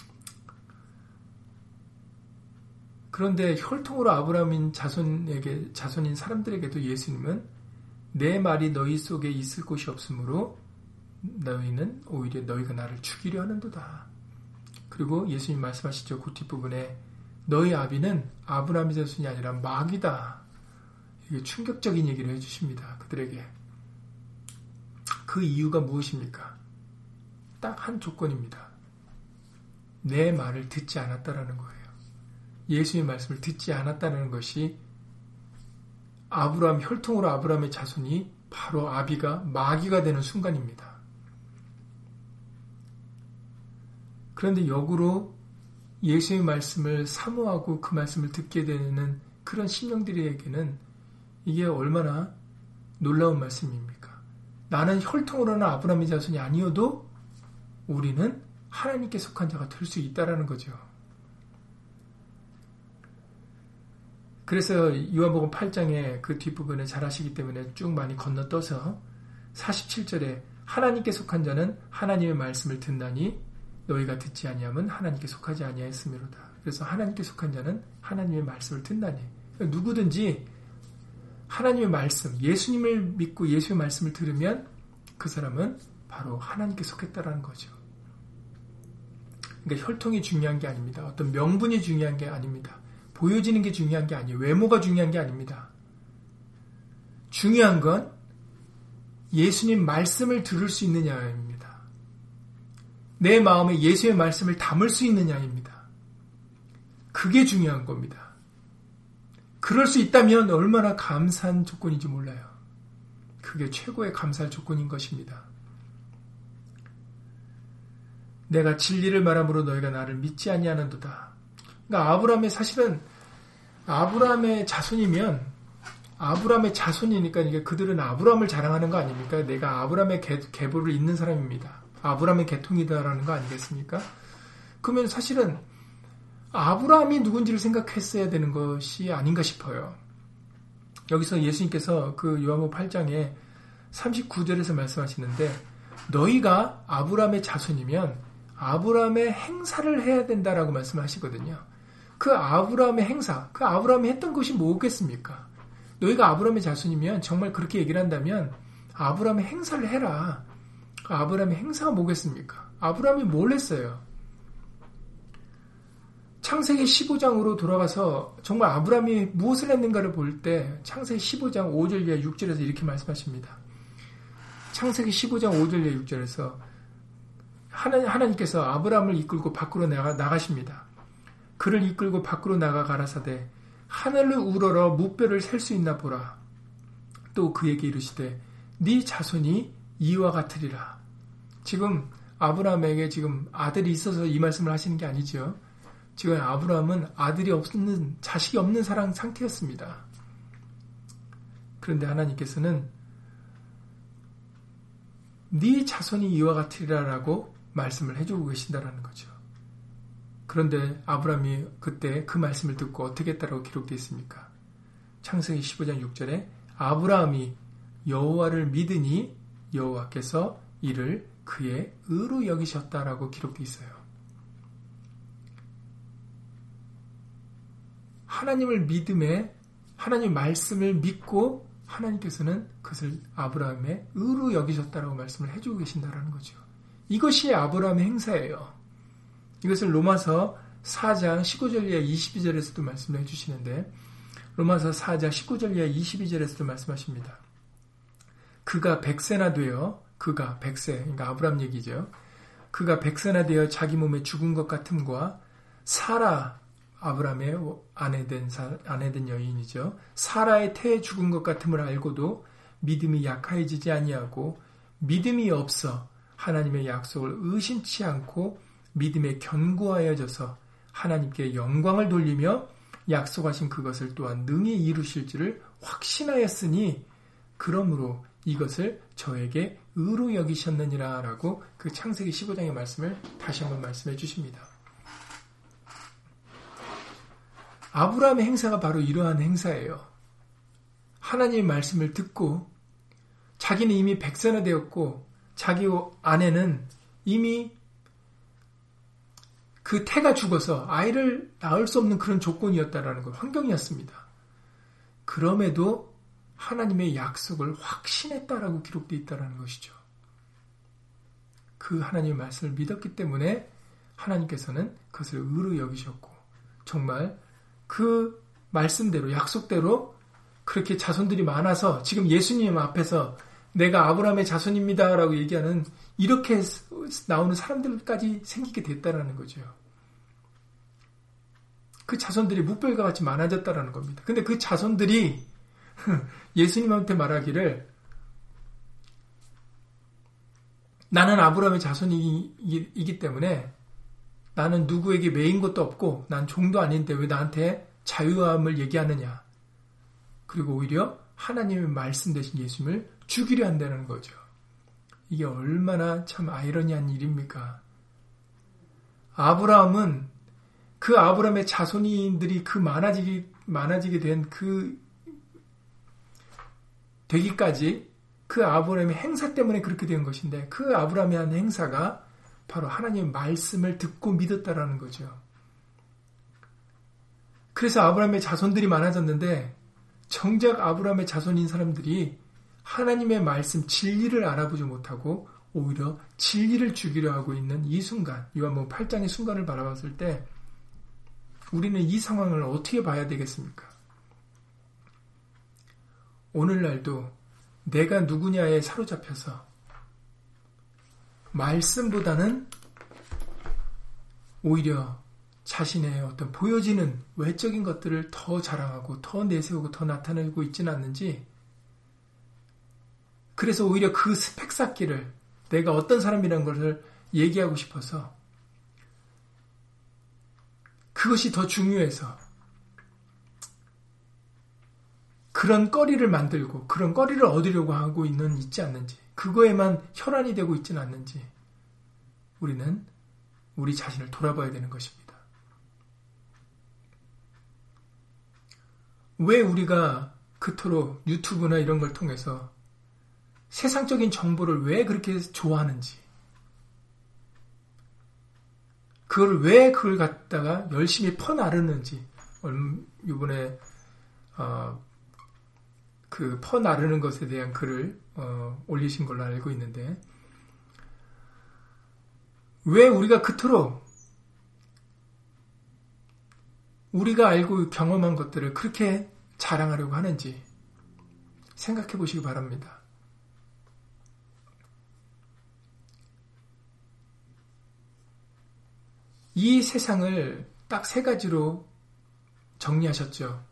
A: 그런데 혈통으로 아브라함인 자손에게 자손인 사람들에게도 예수님은 내 말이 너희 속에 있을 곳이 없으므로 너희는 오히려 너희가 나를 죽이려 하는도다. 그리고 예수님 말씀하시죠. 그 뒷부분에 너희 아비는 아브라함의 자손이 아니라 마귀다. 이게 충격적인 얘기를 해주십니다. 그들에게. 그 이유가 무엇입니까? 딱 한 조건입니다. 내 말을 듣지 않았다라는 거예요. 예수의 말씀을 듣지 않았다는 것이 아브라함 혈통으로 아브라함의 자손이 바로 아비가 마귀가 되는 순간입니다. 그런데 역으로 예수의 말씀을 사모하고 그 말씀을 듣게 되는 그런 심령들에게는 이게 얼마나 놀라운 말씀입니까? 나는 혈통으로는 아브라함의 자손이 아니어도 우리는 하나님께 속한 자가 될 수 있다라는 거죠. 그래서 요한복음 팔 장의 그 뒷부분을 잘 아시기 때문에 쭉 많이 건너떠서 사십칠 절에 하나님께 속한 자는 하나님의 말씀을 듣나니 너희가 듣지 아니하면 하나님께 속하지 아니하였으므로다. 그래서 하나님께 속한 자는 하나님의 말씀을 듣나니 그러니까 누구든지 하나님의 말씀, 예수님을 믿고 예수의 말씀을 들으면 그 사람은 바로 하나님께 속했다라는 거죠. 그러니까 혈통이 중요한 게 아닙니다. 어떤 명분이 중요한 게 아닙니다. 보여지는 게 중요한 게 아니에요. 외모가 중요한 게 아닙니다. 중요한 건 예수님 말씀을 들을 수 있느냐입니다. 내 마음에 예수의 말씀을 담을 수 있느냐입니다. 그게 중요한 겁니다. 그럴 수 있다면 얼마나 감사한 조건인지 몰라요. 그게 최고의 감사할 조건인 것입니다. 내가 진리를 말함으로 너희가 나를 믿지 아니하는도다. 그러니까 아브라함의 사실은 아브라함의 자손이면 아브라함의 자손이니까 이게 그들은 아브라함을 자랑하는 거 아닙니까? 내가 아브라함의 계, 계보를 잇는 사람입니다. 아브라함의 계통이다라는 거 아니겠습니까? 그러면 사실은 아브라함이 누군지를 생각했어야 되는 것이 아닌가 싶어요. 여기서 예수님께서 그 요한복음 팔 장에 삼십구 절에서 말씀하시는데 너희가 아브라함의 자손이면 아브라함의 행사를 해야 된다라고 말씀하시거든요. 그 아브라함의 행사, 그 아브라함이 했던 것이 뭐겠습니까? 너희가 아브라함의 자손이면 정말 그렇게 얘기를 한다면 아브라함의 행사를 해라. 아브라함의 행사가 뭐겠습니까? 아브라함이 뭘 했어요? 창세기 십오 장으로 돌아가서 정말 아브라함이 무엇을 했는가를 볼 때 창세기 십오 장 오 절 이하 육 절에서 이렇게 말씀하십니다. 창세기 십오 장 오 절 이하 육 절에서 하나님, 하나님께서 아브라함을 이끌고 밖으로 나가, 나가십니다. 그를 이끌고 밖으로 나가 가라사대 하늘을 우러러 무뼈를 셀 수 있나 보라. 또 그에게 이르시되 네 자손이 이와 같으리라. 지금 아브라함에게 지금 아들이 있어서 이 말씀을 하시는 게 아니죠. 지금 아브라함은 아들이 없는 자식이 없는 사람 상태였습니다. 그런데 하나님께서는 네 자손이 이와 같으리라라고 말씀을 해주고 계신다라는 거죠. 그런데 아브라함이 그때 그 말씀을 듣고 어떻게 했다라고 기록되어 있습니까? 창세기 십오 장 육 절에 아브라함이 여호와를 믿으니 여호와께서 이를 그의 의로 여기셨다라고 기록되어 있어요. 하나님을 믿음에 하나님 말씀을 믿고 하나님께서는 그것을 아브라함의 의로 여기셨다라고 말씀을 해주고 계신다라는 거죠. 이것이 아브라함의 행사예요. 이것을 로마서 사 장 십구 절 이하 이십이 절에서도 말씀을 해주시는데 로마서 사 장 십구 절 이하 이십이 절에서도 말씀하십니다. 그가 백세나 되어 그가 백세 그러니까 아브라함 얘기죠. 그가 백세나 되어 자기 몸에 죽은 것 같음과 사라 아브라함의 아내된 아내된 여인이죠. 사라의 태에 죽은 것 같음을 알고도 믿음이 약해지지 아니하고 믿음이 없어 하나님의 약속을 의심치 않고 믿음에 견고하여져서 하나님께 영광을 돌리며 약속하신 그것을 또한 능히 이루실 줄을 확신하였으니 그러므로 이것을 저에게 의로 여기셨느니라 라고 그 창세기 십오 장의 말씀을 다시 한번 말씀해 주십니다. 아브라함의 행사가 바로 이러한 행사예요. 하나님의 말씀을 듣고 자기는 이미 백선화되었고 자기 아내는 이미 그 태가 죽어서 아이를 낳을 수 없는 그런 조건이었다라는 것, 환경이었습니다. 그럼에도 하나님의 약속을 확신했다라고 기록되어 있다는 것이죠. 그 하나님의 말씀을 믿었기 때문에 하나님께서는 그것을 의로 여기셨고 정말 그 말씀대로 약속대로 그렇게 자손들이 많아서 지금 예수님 앞에서 내가 아브라함의 자손입니다 라고 얘기하는 이렇게 나오는 사람들까지 생기게 됐다라는 거죠. 그 자손들이 묵별과 같이 많아졌다라는 겁니다. 근데 그 자손들이 예수님한테 말하기를 나는 아브라함의 자손이기 때문에 나는 누구에게 매인 것도 없고 난 종도 아닌데 왜 나한테 자유함을 얘기하느냐. 그리고 오히려 하나님의 말씀 대신 예수님을 죽이려 한다는 거죠. 이게 얼마나 참 아이러니한 일입니까? 아브라함은 그 아브라함의 자손인들이 그 많아지게, 많아지게 된 그 되기까지 그 아브라함의 행사 때문에 그렇게 된 것인데 그 아브라함의 한 행사가 바로 하나님의 말씀을 듣고 믿었다라는 거죠. 그래서 아브라함의 자손들이 많아졌는데 정작 아브라함의 자손인 사람들이 하나님의 말씀 진리를 알아보지 못하고 오히려 진리를 죽이려 하고 있는 이 순간, 요한복음 팔 장의 순간을 바라봤을 때 우리는 이 상황을 어떻게 봐야 되겠습니까? 오늘날도 내가 누구냐에 사로잡혀서 말씀보다는 오히려 자신의 어떤 보여지는 외적인 것들을 더 자랑하고 더 내세우고 더 나타내고 있지는 않는지, 그래서 오히려 그 스펙 쌓기를 내가 어떤 사람이라는 것을 얘기하고 싶어서 그것이 더 중요해서 그런 거리를 만들고 그런 거리를 얻으려고 하고 있는 있지 않는지, 그거에만 혈안이 되고 있지는 않는지 우리는 우리 자신을 돌아봐야 되는 것입니다. 왜 우리가 그토록 유튜브나 이런 걸 통해서 세상적인 정보를 왜 그렇게 좋아하는지, 그걸 왜 그걸 갖다가 열심히 퍼나르는지, 이번에 어, 그 퍼나르는 것에 대한 글을 어, 올리신 걸로 알고 있는데, 왜 우리가 그토록 우리가 알고 경험한 것들을 그렇게 자랑하려고 하는지 생각해 보시기 바랍니다. 이 세상을 딱 세 가지로 정리하셨죠.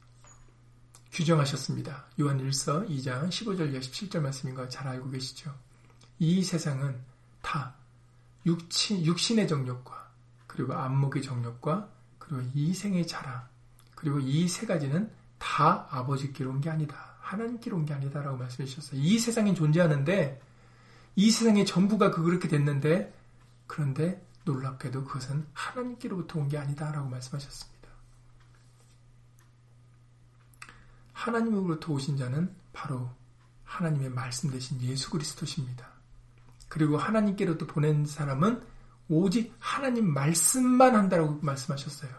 A: 규정하셨습니다. 요한 일서 이 장 십오 절 이하 십칠 절 말씀인 거 잘 알고 계시죠. 이 세상은 다 육신, 육신의 정욕과 그리고 안목의 정욕과 그리고 이생의 자랑, 그리고 이 세 가지는 다 아버지께로 온 게 아니다, 하나님께로 온 게 아니다 라고 말씀해 주셨어요. 이 세상에 존재하는데 이 세상의 전부가 그렇게 됐는데, 그런데 놀랍게도 그것은 하나님께로부터 온 게 아니다 라고 말씀하셨습니다. 하나님으로부터 오신 자는 바로 하나님의 말씀 대신 예수 그리스도십니다. 그리고 하나님께로부터 보낸 사람은 오직 하나님 말씀만 한다라고 말씀하셨어요.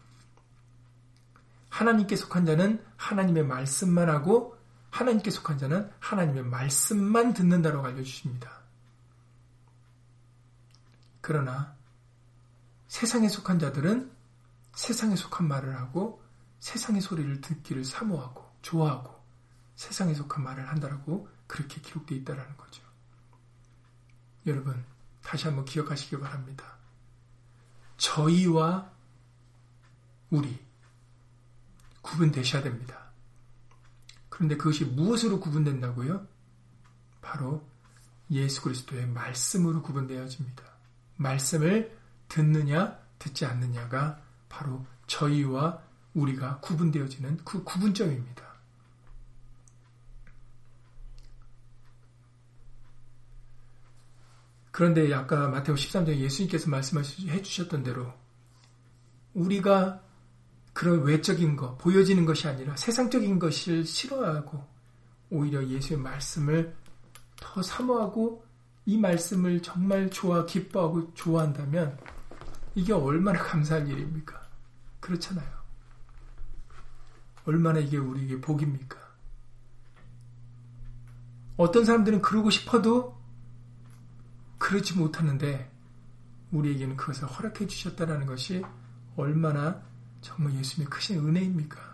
A: 하나님께 속한 자는 하나님의 말씀만 하고 하나님께 속한 자는 하나님의 말씀만 듣는다라고 알려주십니다. 그러나 세상에 속한 자들은 세상에 속한 말을 하고 세상의 소리를 듣기를 사모하고 좋아하고 세상에 속한 말을 한다라고 그렇게 기록되어 있다는 거죠. 여러분, 다시 한번 기억하시기 바랍니다. 저희와 우리 구분되셔야 됩니다. 그런데 그것이 무엇으로 구분된다고요? 바로 예수 그리스도의 말씀으로 구분되어집니다. 말씀을 듣느냐 듣지 않느냐가 바로 저희와 우리가 구분되어지는 그 구분점입니다. 그런데 아까 마태오 십삼 장에 예수님께서 말씀해 주셨던 대로 우리가 그런 외적인 것, 보여지는 것이 아니라 세상적인 것을 싫어하고 오히려 예수의 말씀을 더 사모하고 이 말씀을 정말 좋아, 기뻐하고 좋아한다면 이게 얼마나 감사할 일입니까? 그렇잖아요. 얼마나 이게 우리에게 복입니까? 어떤 사람들은 그러고 싶어도 그렇지 못하는데 우리에게는 그것을 허락해 주셨다는 것이 얼마나 정말 예수님의 크신 은혜입니까?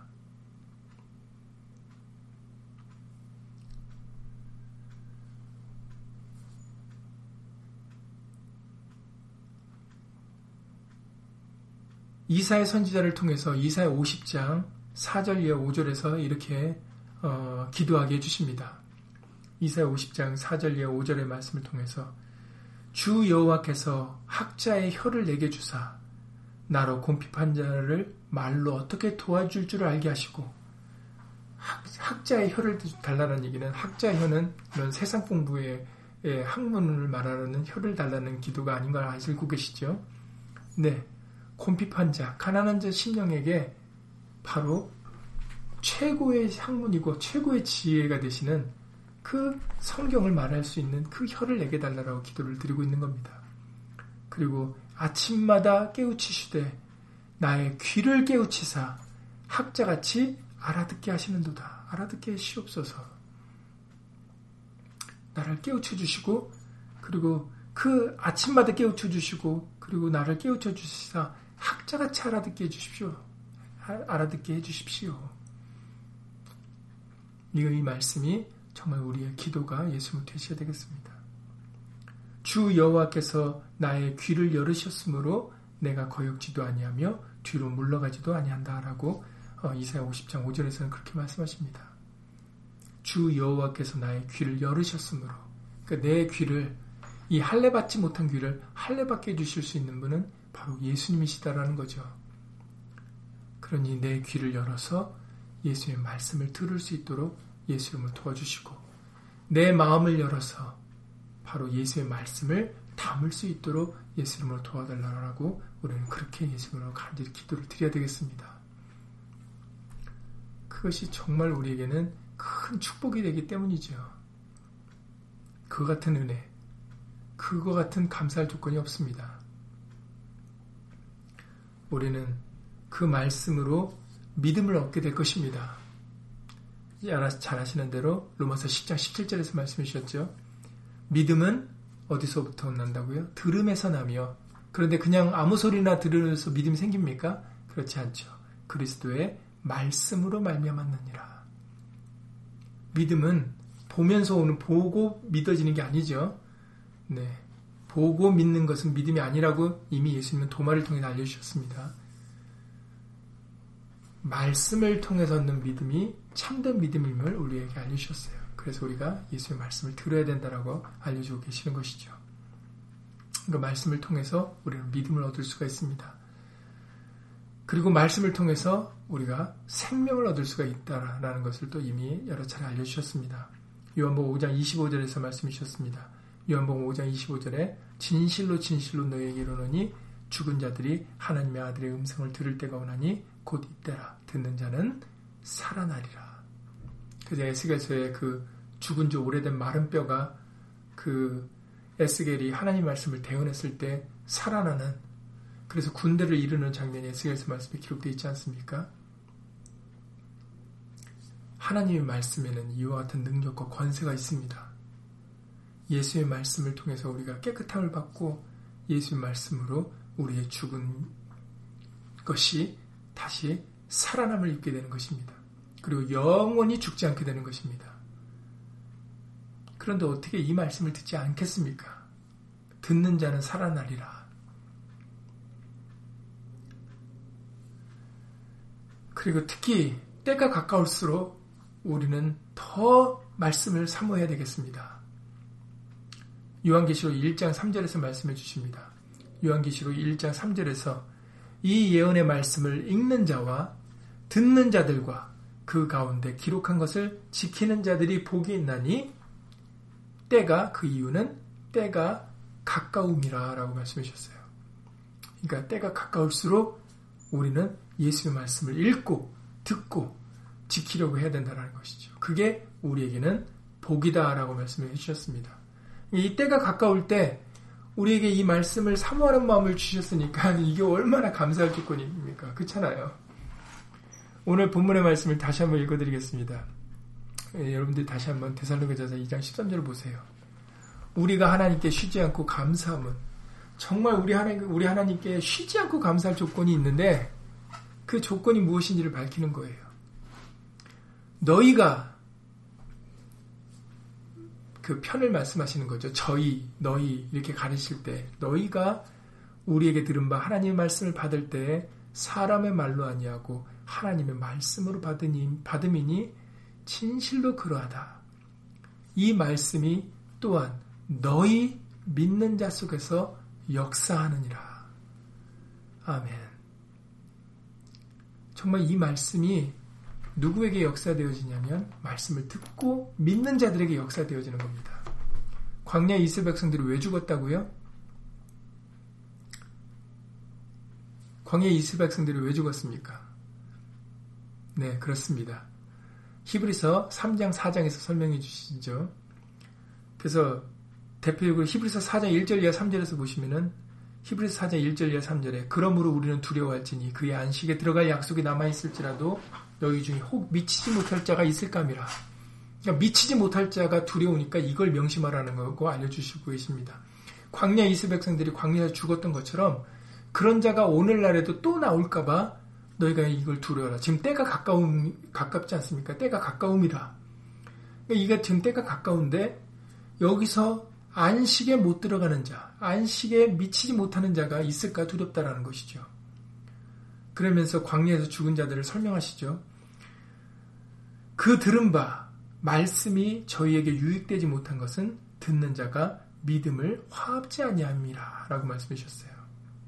A: 이사야 선지자를 통해서 이사야 오십 장 사 절 이하 오 절에서 이렇게 어, 기도하게 해주십니다. 이사야 오십 장 사 절 이하 오 절의 말씀을 통해서 주 여호와께서 학자의 혀를 내게 주사 나로 곰핍한 자를 말로 어떻게 도와줄 줄 알게 하시고 학, 학자의 혀를 달라는 얘기는 학자의 혀는 이런 세상 공부의 학문을 말하는 혀를 달라는 기도가 아닌 걸 알고 계시죠? 네, 곰핍한 자, 가난한 자 심령에게 바로 최고의 학문이고 최고의 지혜가 되시는 그 성경을 말할 수 있는 그 혀를 내게 달라고 기도를 드리고 있는 겁니다. 그리고 아침마다 깨우치시되 나의 귀를 깨우치사 학자같이 알아듣게 하시는도다. 알아듣게 하시옵소서. 나를 깨우쳐 주시고 그리고 그 아침마다 깨우쳐 주시고 그리고 나를 깨우쳐 주시사 학자같이 알아듣게 해주십시오. 알아듣게 해주십시오. 이거 이 말씀이 정말 우리의 기도가 예수님 되셔야 되겠습니다. 주 여호와께서 나의 귀를 열으셨으므로 내가 거역지도 아니하며 뒤로 물러가지도 아니한다라고 이사야 오십 장 오 절에서는 그렇게 말씀하십니다. 주 여호와께서 나의 귀를 열으셨으므로 그러니까 내 귀를 이 할례 받지 못한 귀를 할례 받게 해주실 수 있는 분은 바로 예수님이시다라는 거죠. 그러니 내 귀를 열어서 예수의 말씀을 들을 수 있도록 예수 이름을 도와주시고 내 마음을 열어서 바로 예수의 말씀을 담을 수 있도록 예수 이름으로 도와달라고 우리는 그렇게 예수 이름으로 간절히 기도를 드려야 되겠습니다. 그것이 정말 우리에게는 큰 축복이 되기 때문이죠. 그 같은 은혜, 그거 같은 감사할 조건이 없습니다. 우리는 그 말씀으로 믿음을 얻게 될 것입니다. 잘 아시는 대로 로마서 십 장 십칠 절에서 말씀해 주셨죠. 믿음은 어디서부터 난다고요? 들음에서 나며 그런데 그냥 아무 소리나 들으면서 믿음이 생깁니까? 그렇지 않죠. 그리스도의 말씀으로 말미암았느니라. 믿음은 보면서 오는 보고 믿어지는 게 아니죠. 네, 보고 믿는 것은 믿음이 아니라고 이미 예수님은 도마를 통해 알려주셨습니다. 말씀을 통해서 얻는 믿음이 참된 믿음임을 우리에게 알려주셨어요. 그래서 우리가 예수의 말씀을 들어야 된다라고 알려주고 계시는 것이죠. 그 말씀을 통해서 우리는 믿음을 얻을 수가 있습니다. 그리고 말씀을 통해서 우리가 생명을 얻을 수가 있다라는 것을 또 이미 여러 차례 알려주셨습니다. 요한복음 오 장 이십오 절에서 말씀해 주셨습니다. 요한복음 오 장 이십오 절에 진실로 진실로 너희에게 이르노니 죽은 자들이 하나님의 아들의 음성을 들을 때가 오나니 곧 이때라. 듣는 자는 살아나리라. 그래서 에스겔서의 그 죽은 지 오래된 마른 뼈가 그 에스겔이 하나님 말씀을 대언했을 때 살아나는, 그래서 군대를 이루는 장면이 에스겔서 말씀에 기록되어 있지 않습니까? 하나님의 말씀에는 이와 같은 능력과 권세가 있습니다. 예수의 말씀을 통해서 우리가 깨끗함을 받고 예수의 말씀으로 우리의 죽은 것이 다시 살아남을 입게 되는 것입니다. 그리고 영원히 죽지 않게 되는 것입니다. 그런데 어떻게 이 말씀을 듣지 않겠습니까? 듣는 자는 살아나리라. 그리고 특히 때가 가까울수록 우리는 더 말씀을 사모해야 되겠습니다. 요한계시록 일 장 삼 절에서 말씀해 주십니다. 요한계시록 일 장 삼 절에서 이 예언의 말씀을 읽는 자와 듣는 자들과 그 가운데 기록한 것을 지키는 자들이 복이 있나니 때가, 그 이유는 때가 가까움이라 라고 말씀해 주셨어요. 그러니까 때가 가까울수록 우리는 예수의 말씀을 읽고 듣고 지키려고 해야 된다는 것이죠. 그게 우리에게는 복이다 라고 말씀해 주셨습니다. 이 때가 가까울 때 우리에게 이 말씀을 사모하는 마음을 주셨으니까 이게 얼마나 감사할 조건입니까? 그렇잖아요. 오늘 본문의 말씀을 다시 한번 읽어드리겠습니다. 예, 여러분들이 다시 한번 데살로니가전서 이 장 십삼 절을 보세요. 우리가 하나님께 쉬지 않고 감사함은, 정말 우리 하나님, 우리 하나님께 쉬지 않고 감사할 조건이 있는데 그 조건이 무엇인지를 밝히는 거예요. 너희가, 그 편을 말씀하시는 거죠. 저희, 너희 이렇게 가르칠 때 너희가 우리에게 들은 바 하나님의 말씀을 받을 때 사람의 말로 아니하고 하나님의 말씀으로 받으니, 받음이니 진실로 그러하다. 이 말씀이 또한 너희 믿는 자 속에서 역사하느니라. 아멘. 정말 이 말씀이 누구에게 역사되어지냐면 말씀을 듣고 믿는 자들에게 역사되어지는 겁니다. 광야 이스라엘 백성들이 왜 죽었다고요? 광야 이스라엘 백성들이 왜 죽었습니까? 네, 그렇습니다. 히브리서 삼 장 사 장에서 설명해 주시죠. 그래서 대표적으로 히브리서 사 장 일 절 이하 삼 절에서 보시면은 히브리서 사 장 일 절 이하 삼 절에 그러므로 우리는 두려워할지니 그의 안식에 들어갈 약속이 남아있을지라도 너희 중에 혹 미치지 못할 자가 있을까미라. 그러니까 미치지 못할 자가 두려우니까 이걸 명심하라는 거고 알려주시고 계십니다. 광야 이스라엘 백성들이 광야에서 죽었던 것처럼 그런 자가 오늘날에도 또 나올까봐 너희가 이걸 두려워라. 지금 때가 가까움, 가깝지 않습니까? 때가 가까움이라. 그러니까 이게 지금 때가 가까운데 여기서 안식에 못 들어가는 자, 안식에 미치지 못하는 자가 있을까 두렵다라는 것이죠. 그러면서 광야에서 죽은 자들을 설명하시죠. 그 들은 바 말씀이 저희에게 유익되지 못한 것은 듣는 자가 믿음을 화합지 아니함이라 라고 말씀해 주셨어요.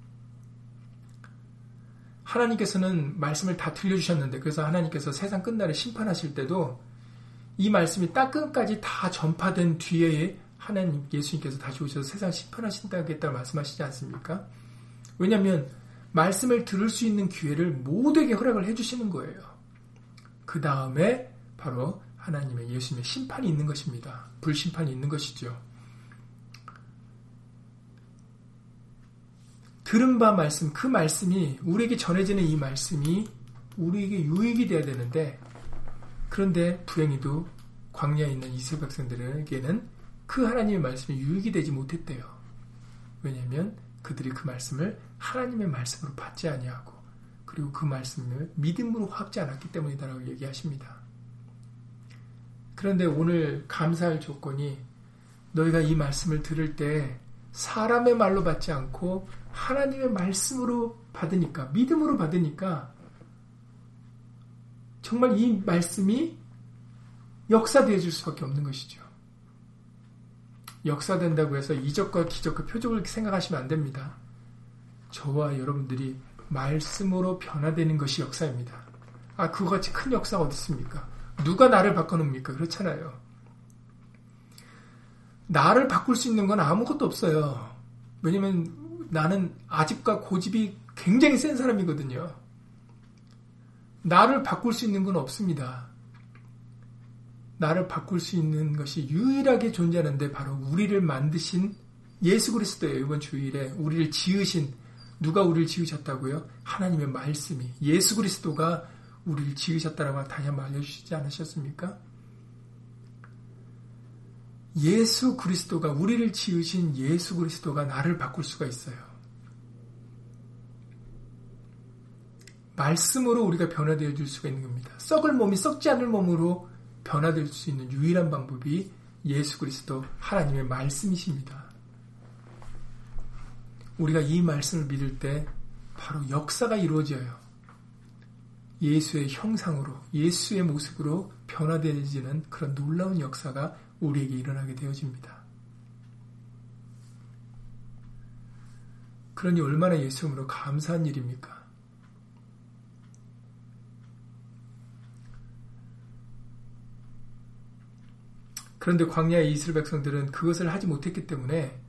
A: 하나님께서는 말씀을 다 들려주셨는데, 그래서 하나님께서 세상 끝날에 심판하실 때도 이 말씀이 딱 끝까지 다 전파된 뒤에 하나님, 예수님께서 다시 오셔서 세상 심판하신다겠다 말씀하시지 않습니까? 왜냐하면 말씀을 들을 수 있는 기회를 모두에게 허락을 해주시는 거예요. 그 다음에 바로 하나님의 예수님의 심판이 있는 것입니다. 불심판이 있는 것이죠. 들은 바 말씀, 그 말씀이 우리에게 전해지는 이 말씀이 우리에게 유익이 돼야 되는데, 그런데 불행히도 광야에 있는 이스라엘 백성들에게는 그 하나님의 말씀이 유익이 되지 못했대요. 왜냐하면 그들이 그 말씀을 하나님의 말씀으로 받지 아니하고 그리고 그 말씀을 믿음으로 확지 않았기 때문이다라고 얘기하십니다. 그런데 오늘 감사할 조건이 너희가 이 말씀을 들을 때 사람의 말로 받지 않고 하나님의 말씀으로 받으니까, 믿음으로 받으니까 정말 이 말씀이 역사되어 줄 수밖에 없는 것이죠. 역사된다고 해서 이적과 기적과 표적을 생각하시면 안 됩니다. 저와 여러분들이 말씀으로 변화되는 것이 역사입니다. 아, 그거같이 큰 역사가 어디 있습니까? 누가 나를 바꿔놓습니까? 그렇잖아요. 나를 바꿀 수 있는 건 아무것도 없어요. 왜냐면 나는 아집과 고집이 굉장히 센 사람이거든요. 나를 바꿀 수 있는 건 없습니다. 나를 바꿀 수 있는 것이 유일하게 존재하는데 바로 우리를 만드신 예수 그리스도예요. 이번 주일에 우리를 지으신, 누가 우리를 지으셨다고요? 하나님의 말씀이, 예수 그리스도가 우리를 지으셨다라고 다시 한번 알려주시지 않으셨습니까? 예수 그리스도가, 우리를 지으신 예수 그리스도가 나를 바꿀 수가 있어요. 말씀으로 우리가 변화되어 줄 수가 있는 겁니다. 썩을 몸이 썩지 않을 몸으로 변화될 수 있는 유일한 방법이 예수 그리스도 하나님의 말씀이십니다. 우리가 이 말씀을 믿을 때 바로 역사가 이루어져요. 예수의 형상으로, 예수의 모습으로 변화되어지는 그런 놀라운 역사가 우리에게 일어나게 되어집니다. 그러니 얼마나 예수 이름으로 감사한 일입니까? 그런데 광야의 이스라엘 백성들은 그것을 하지 못했기 때문에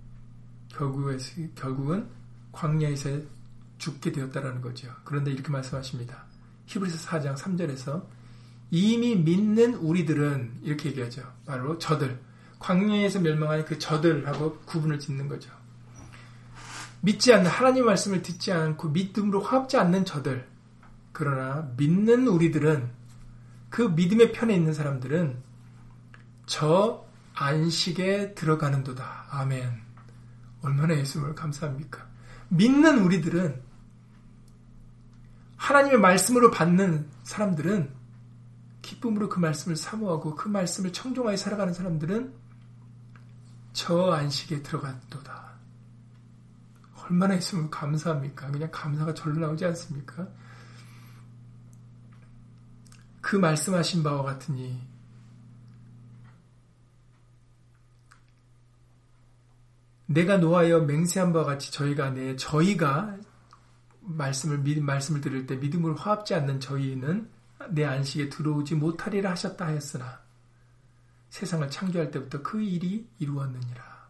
A: 결국은 광야에서 죽게 되었다라는 거죠. 그런데 이렇게 말씀하십니다. 히브리서 사 장 삼 절에서 이미 믿는 우리들은 이렇게 얘기하죠. 바로 저들, 광야에서 멸망한 그 저들하고 구분을 짓는 거죠. 믿지 않는, 하나님 말씀을 듣지 않고 믿음으로 화합지 않는 저들, 그러나 믿는 우리들은, 그 믿음의 편에 있는 사람들은 저 안식에 들어가는도다. 아멘. 얼마나 예수님을 감사합니까? 믿는 우리들은, 하나님의 말씀으로 받는 사람들은, 기쁨으로 그 말씀을 사모하고 그 말씀을 청종하여 살아가는 사람들은 저 안식에 들어간도다. 얼마나 예수님을 감사합니까? 그냥 감사가 절로 나오지 않습니까? 그 말씀하신 바와 같으니 내가 노하여 맹세한 바와 같이 저희가 내 저희가 말씀을 말씀을 들을 때 믿음으로 화합지 않는 저희는 내 안식에 들어오지 못하리라 하셨다 하였으나 세상을 창조할 때부터 그 일이 이루었느니라.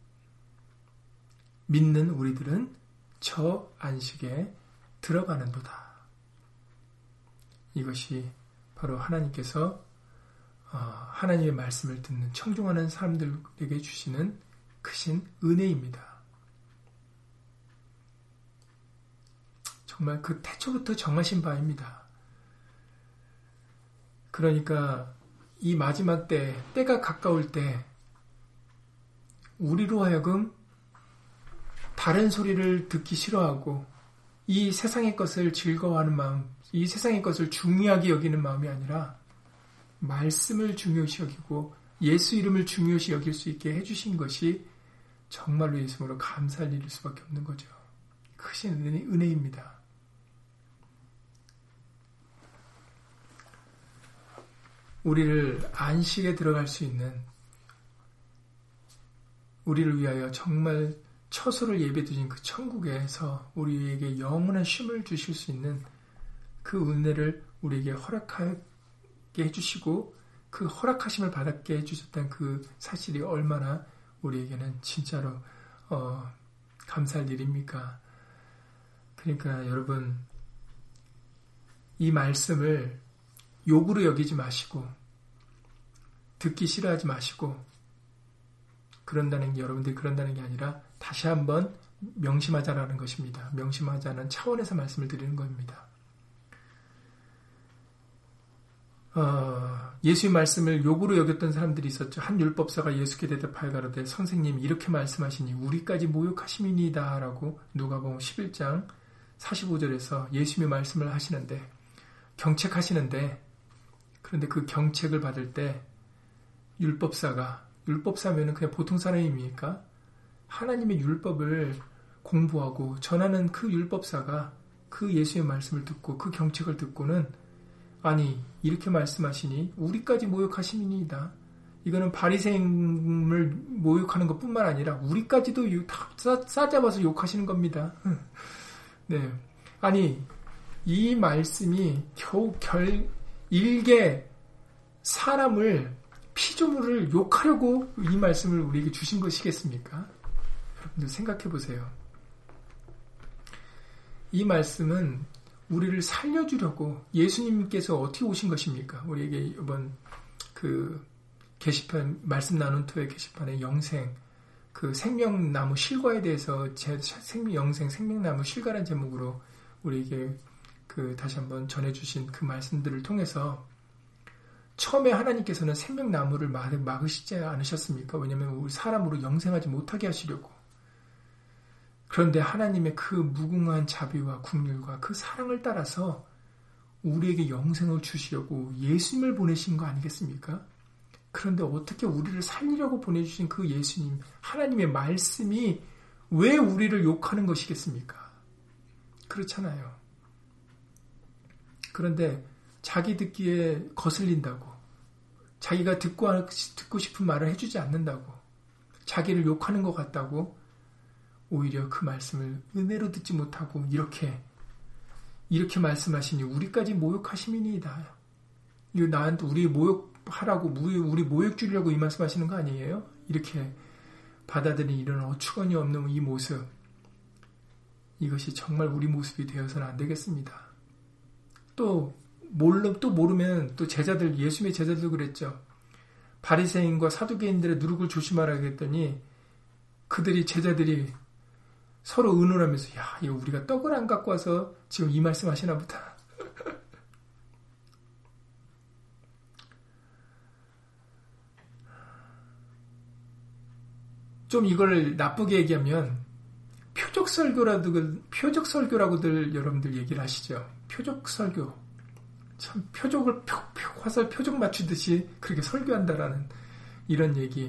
A: 믿는 우리들은 저 안식에 들어가는도다. 이것이 바로 하나님께서 하나님의 말씀을 듣는 청종하는 사람들에게 주시는 크신 은혜입니다. 정말 그 태초부터 정하신 바입니다. 그러니까 이 마지막 때, 때가 가까울 때 우리로 하여금 다른 소리를 듣기 싫어하고 이 세상의 것을 즐거워하는 마음, 이 세상의 것을 중요하게 여기는 마음이 아니라 말씀을 중요시 여기고 예수 이름을 중요시 여길 수 있게 해주신 것이 정말로 예수님으로 감사할 일일 수밖에 없는 거죠. 크신 은혜, 은혜입니다. 우리를 안식에 들어갈 수 있는, 우리를 위하여 정말 처소를 예배드린 그 천국에서 우리에게 영원한 쉼을 주실 수 있는 그 은혜를 우리에게 허락하게 해주시고 그 허락하심을 받게 해주셨다는 그 사실이 얼마나 우리에게는 진짜로 어, 감사할 일입니까? 그러니까 여러분, 이 말씀을 욕으로 여기지 마시고 듣기 싫어하지 마시고 그런다는 게, 여러분들이 그런다는 게 아니라 다시 한번 명심하자라는 것입니다. 명심하자는 차원에서 말씀을 드리는 겁니다. 어, 예수의 말씀을 욕으로 여겼던 사람들이 있었죠. 한 율법사가 예수께 대답하여 가로되 선생님이 이렇게 말씀하시니 우리까지 모욕하심이니이다 라고 누가복음 십일 장 사십오 절에서 예수님의 말씀을 하시는데, 경책하시는데, 그런데 그 경책을 받을 때 율법사가, 율법사면은 그냥 보통 사람입니까? 하나님의 율법을 공부하고 전하는 그 율법사가 그 예수의 말씀을 듣고 그 경책을 듣고는, 아니 이렇게 말씀하시니 우리까지 모욕하심이니이다. 이거는 바리새인을 모욕하는 것뿐만 아니라 우리까지도 다 싸잡아서 욕하시는 겁니다. 네, 아니 이 말씀이 겨우 결 일개 사람을, 피조물을 욕하려고 이 말씀을 우리에게 주신 것이겠습니까? 여러분들 생각해 보세요. 이 말씀은 우리를 살려주려고 예수님께서 어떻게 오신 것입니까? 우리에게 이번 그 게시판, 말씀 나눈 토의 게시판에 영생, 그 생명나무 실과에 대해서 제 생명, 영생, 생명나무 실과라는 제목으로 우리에게 그 다시 한번 전해주신 그 말씀들을 통해서 처음에 하나님께서는 생명나무를 막으시지 않으셨습니까? 왜냐하면 우리 사람으로 영생하지 못하게 하시려고. 그런데 하나님의 그 무궁한 자비와 긍휼과 그 사랑을 따라서 우리에게 영생을 주시려고 예수님을 보내신 거 아니겠습니까? 그런데 어떻게 우리를 살리려고 보내주신 그 예수님, 하나님의 말씀이 왜 우리를 욕하는 것이겠습니까? 그렇잖아요. 그런데 자기 듣기에 거슬린다고, 자기가 듣고, 듣고 싶은 말을 해주지 않는다고, 자기를 욕하는 것 같다고 오히려 그 말씀을 은혜로 듣지 못하고 이렇게 이렇게 말씀하시니 우리까지 모욕하심이니이다. 이거 나한테 우리 모욕하라고 우리 모욕 주려고 이 말씀하시는 거 아니에요? 이렇게 받아들인 이런 어처구니 없는 이 모습, 이것이 정말 우리 모습이 되어서는 안 되겠습니다. 또 몰라 또 모르면 또 제자들, 예수님의 제자들도 그랬죠. 바리새인과 사두개인들의 누룩을 조심하라 했더니 그들이 제자들이 서로 의논하면서 야, 이거 우리가 떡을 안 갖고 와서 지금 이 말씀 하시나 보다. 좀 이걸 나쁘게 얘기하면 표적 설교라도 표적 설교라고들 여러분들 얘기를 하시죠. 표적 설교. 참 표적을 표, 표, 화살 표적 맞추듯이 그렇게 설교한다라는 이런 얘기.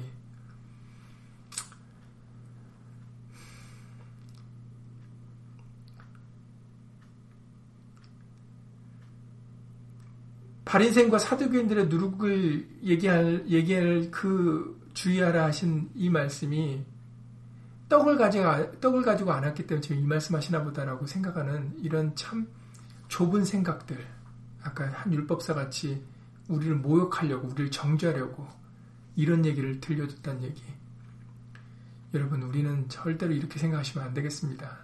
A: 바리새인과 사두개인들의 누룩을 얘기할 얘기할 그 주의하라 하신 이 말씀이 떡을 가지고 떡을 가지고 안 왔기 때문에 지금 이 말씀하시나 보다라고 생각하는 이런 참 좁은 생각들. 아까 한 율법사 같이 우리를 모욕하려고, 우리를 정죄하려고 이런 얘기를 들려줬다는 얘기. 여러분, 우리는 절대로 이렇게 생각하시면 안 되겠습니다.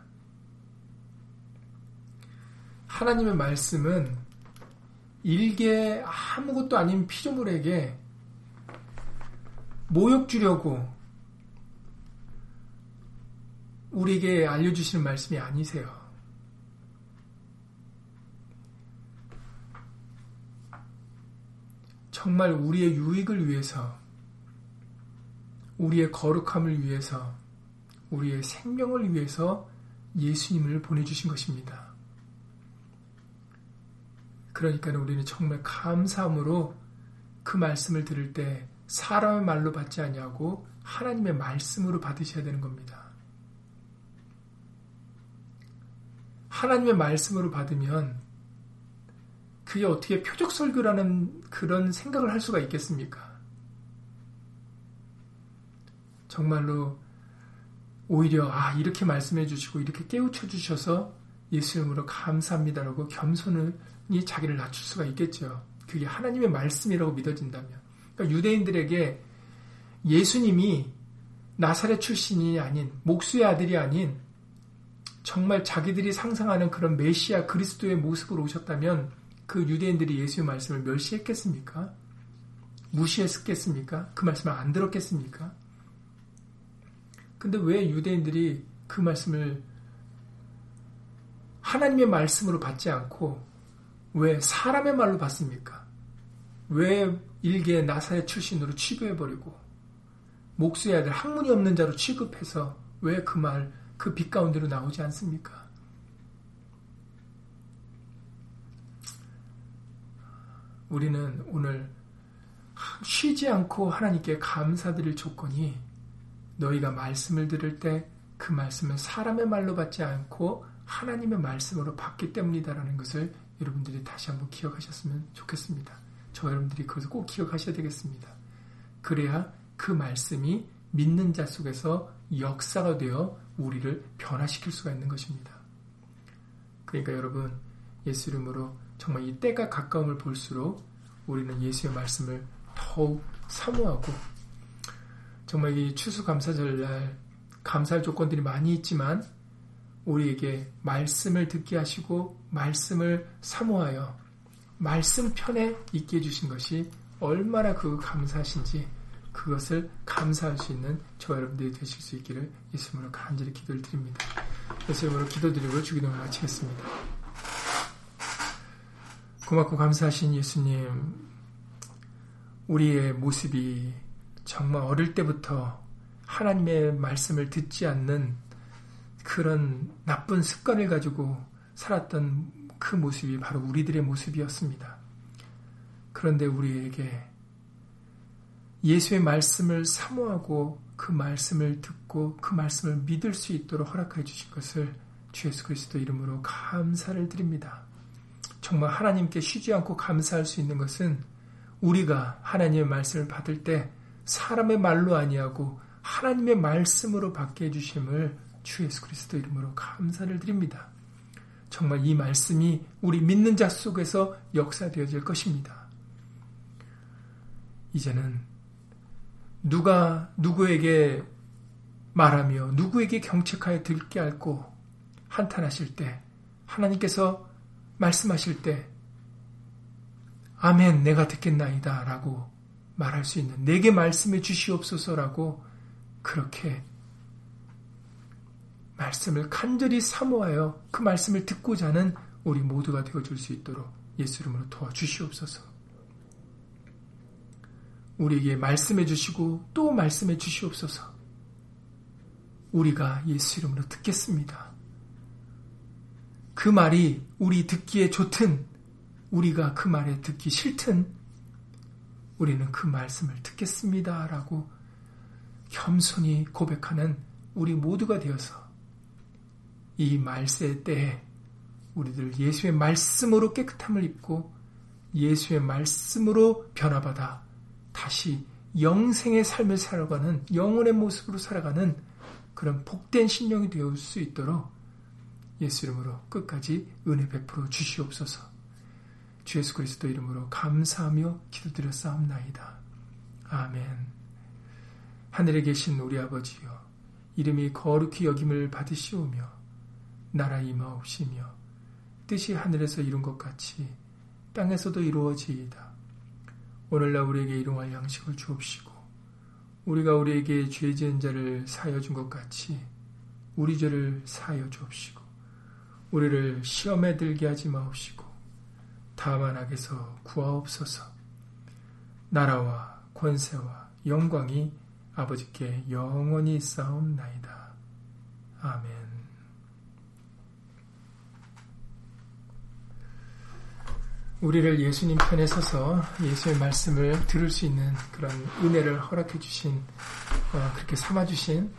A: 하나님의 말씀은 일개 아무것도 아닌 피조물에게 모욕 주려고 우리에게 알려주시는 말씀이 아니세요. 정말 우리의 유익을 위해서, 우리의 거룩함을 위해서, 우리의 생명을 위해서 예수님을 보내주신 것입니다. 그러니까 우리는 정말 감사함으로 그 말씀을 들을 때 사람의 말로 받지 아니하고 하나님의 말씀으로 받으셔야 되는 겁니다. 하나님의 말씀으로 받으면 그게 어떻게 표적 설교라는 그런 생각을 할 수가 있겠습니까? 정말로 오히려 아 이렇게 말씀해 주시고 이렇게 깨우쳐 주셔서 예수 이름으로 감사합니다라고 겸손히 자기를 낮출 수가 있겠죠. 그게 하나님의 말씀이라고 믿어진다면. 그러니까 유대인들에게 예수님이 나사렛 출신이 아닌, 목수의 아들이 아닌 정말 자기들이 상상하는 그런 메시아 그리스도의 모습으로 오셨다면 그 유대인들이 예수의 말씀을 멸시했겠습니까? 무시했겠습니까? 그 말씀을 안 들었겠습니까? 근데 왜 유대인들이 그 말씀을 하나님의 말씀으로 받지 않고 왜 사람의 말로 받습니까? 왜 일개 나사렛 출신으로 취급해버리고 목수의 아들 학문이 없는 자로 취급해서 왜 그 말, 그 빛 가운데로 나오지 않습니까? 우리는 오늘 쉬지 않고 하나님께 감사드릴 조건이 너희가 말씀을 들을 때 그 말씀은 사람의 말로 받지 않고 하나님의 말씀으로 받기 때문이다라는 것을 여러분들이 다시 한번 기억하셨으면 좋겠습니다. 저 여러분들이 그것을 꼭 기억하셔야 되겠습니다. 그래야 그 말씀이 믿는 자 속에서 역사가 되어 우리를 변화시킬 수가 있는 것입니다. 그러니까 여러분, 예수 이름으로 정말 이 때가 가까움을 볼수록 우리는 예수의 말씀을 더욱 사모하고 정말 이 추수감사절날 감사할 조건들이 많이 있지만 우리에게 말씀을 듣게 하시고 말씀을 사모하여 말씀 편에 있게 해주신 것이 얼마나 그 감사하신지 그것을 감사할 수 있는 저 여러분들이 되실 수 있기를 예수님으로 간절히 기도를 드립니다. 예수님으로 기도드리고 주기도를 마치겠습니다. 고맙고 감사하신 예수님, 우리의 모습이 정말 어릴 때부터 하나님의 말씀을 듣지 않는 그런 나쁜 습관을 가지고 살았던 그 모습이 바로 우리들의 모습이었습니다. 그런데 우리에게 예수의 말씀을 사모하고 그 말씀을 듣고 그 말씀을 믿을 수 있도록 허락해 주신 것을 주 예수 그리스도 이름으로 감사를 드립니다. 정말 하나님께 쉬지 않고 감사할 수 있는 것은 우리가 하나님의 말씀을 받을 때 사람의 말로 아니하고 하나님의 말씀으로 받게 해주심을 주 예수 그리스도 이름으로 감사를 드립니다. 정말 이 말씀이 우리 믿는 자 속에서 역사되어질 것입니다. 이제는 누가 누구에게 말하며 누구에게 경책하여 들게 앓고 한탄하실 때 하나님께서 말씀하실 때 아멘 내가 듣겠나이다 라고 말할 수 있는 내게 말씀해 주시옵소서라고 그렇게 말씀을 간절히 사모하여 그 말씀을 듣고자 하는 우리 모두가 되어줄 수 있도록 예수 이름으로 도와주시옵소서. 우리에게 말씀해 주시고 또 말씀해 주시옵소서. 우리가 예수 이름으로 듣겠습니다. 그 말이 우리 듣기에 좋든 우리가 그 말에 듣기 싫든 우리는 그 말씀을 듣겠습니다 라고 겸손히 고백하는 우리 모두가 되어서 이 말세 때에 우리들 예수의 말씀으로 깨끗함을 입고 예수의 말씀으로 변화받아 다시 영생의 삶을 살아가는 영혼의 모습으로 살아가는 그런 복된 신령이 되어올 수 있도록 예수 이름으로 끝까지 은혜 베풀어 주시옵소서. 주 예수 그리스도 이름으로 감사하며 기도드렸사옵나이다. 아멘. 하늘에 계신 우리 아버지여 이름이 거룩히 여김을 받으시오며 나라 임하옵시며 뜻이 하늘에서 이룬 것 같이 땅에서도 이루어지이다. 오늘날 우리에게 일용할 양식을 주옵시고 우리가 우리에게 죄 지은 자를 사하여 준 것 같이 우리 죄를 사하여 주옵시고 우리를 시험에 들게 하지 마옵시고 다만 악에서 구하옵소서. 나라와 권세와 영광이 아버지께 영원히 있사옵나이다. 아멘. 우리를 예수님 편에 서서 예수의 말씀을 들을 수 있는 그런 은혜를 허락해 주신 어, 그렇게 삼아주신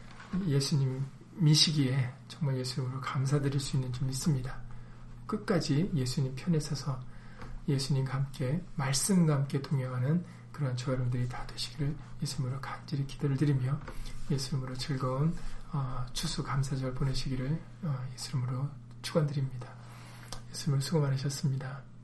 A: 예수님이시기에 정말 예수님으로 감사드릴 수 있는 줄 믿습니다. 끝까지 예수님 편에 서서 예수님과 함께 말씀과 함께 동행하는 그런 저와 여러분들이 다 되시기를 예수님으로 간절히 기도를 드리며 예수님으로 즐거운 어, 추수 감사절 보내시기를 어, 예수님으로 축원드립니다. 예수님을 수고 많으셨습니다.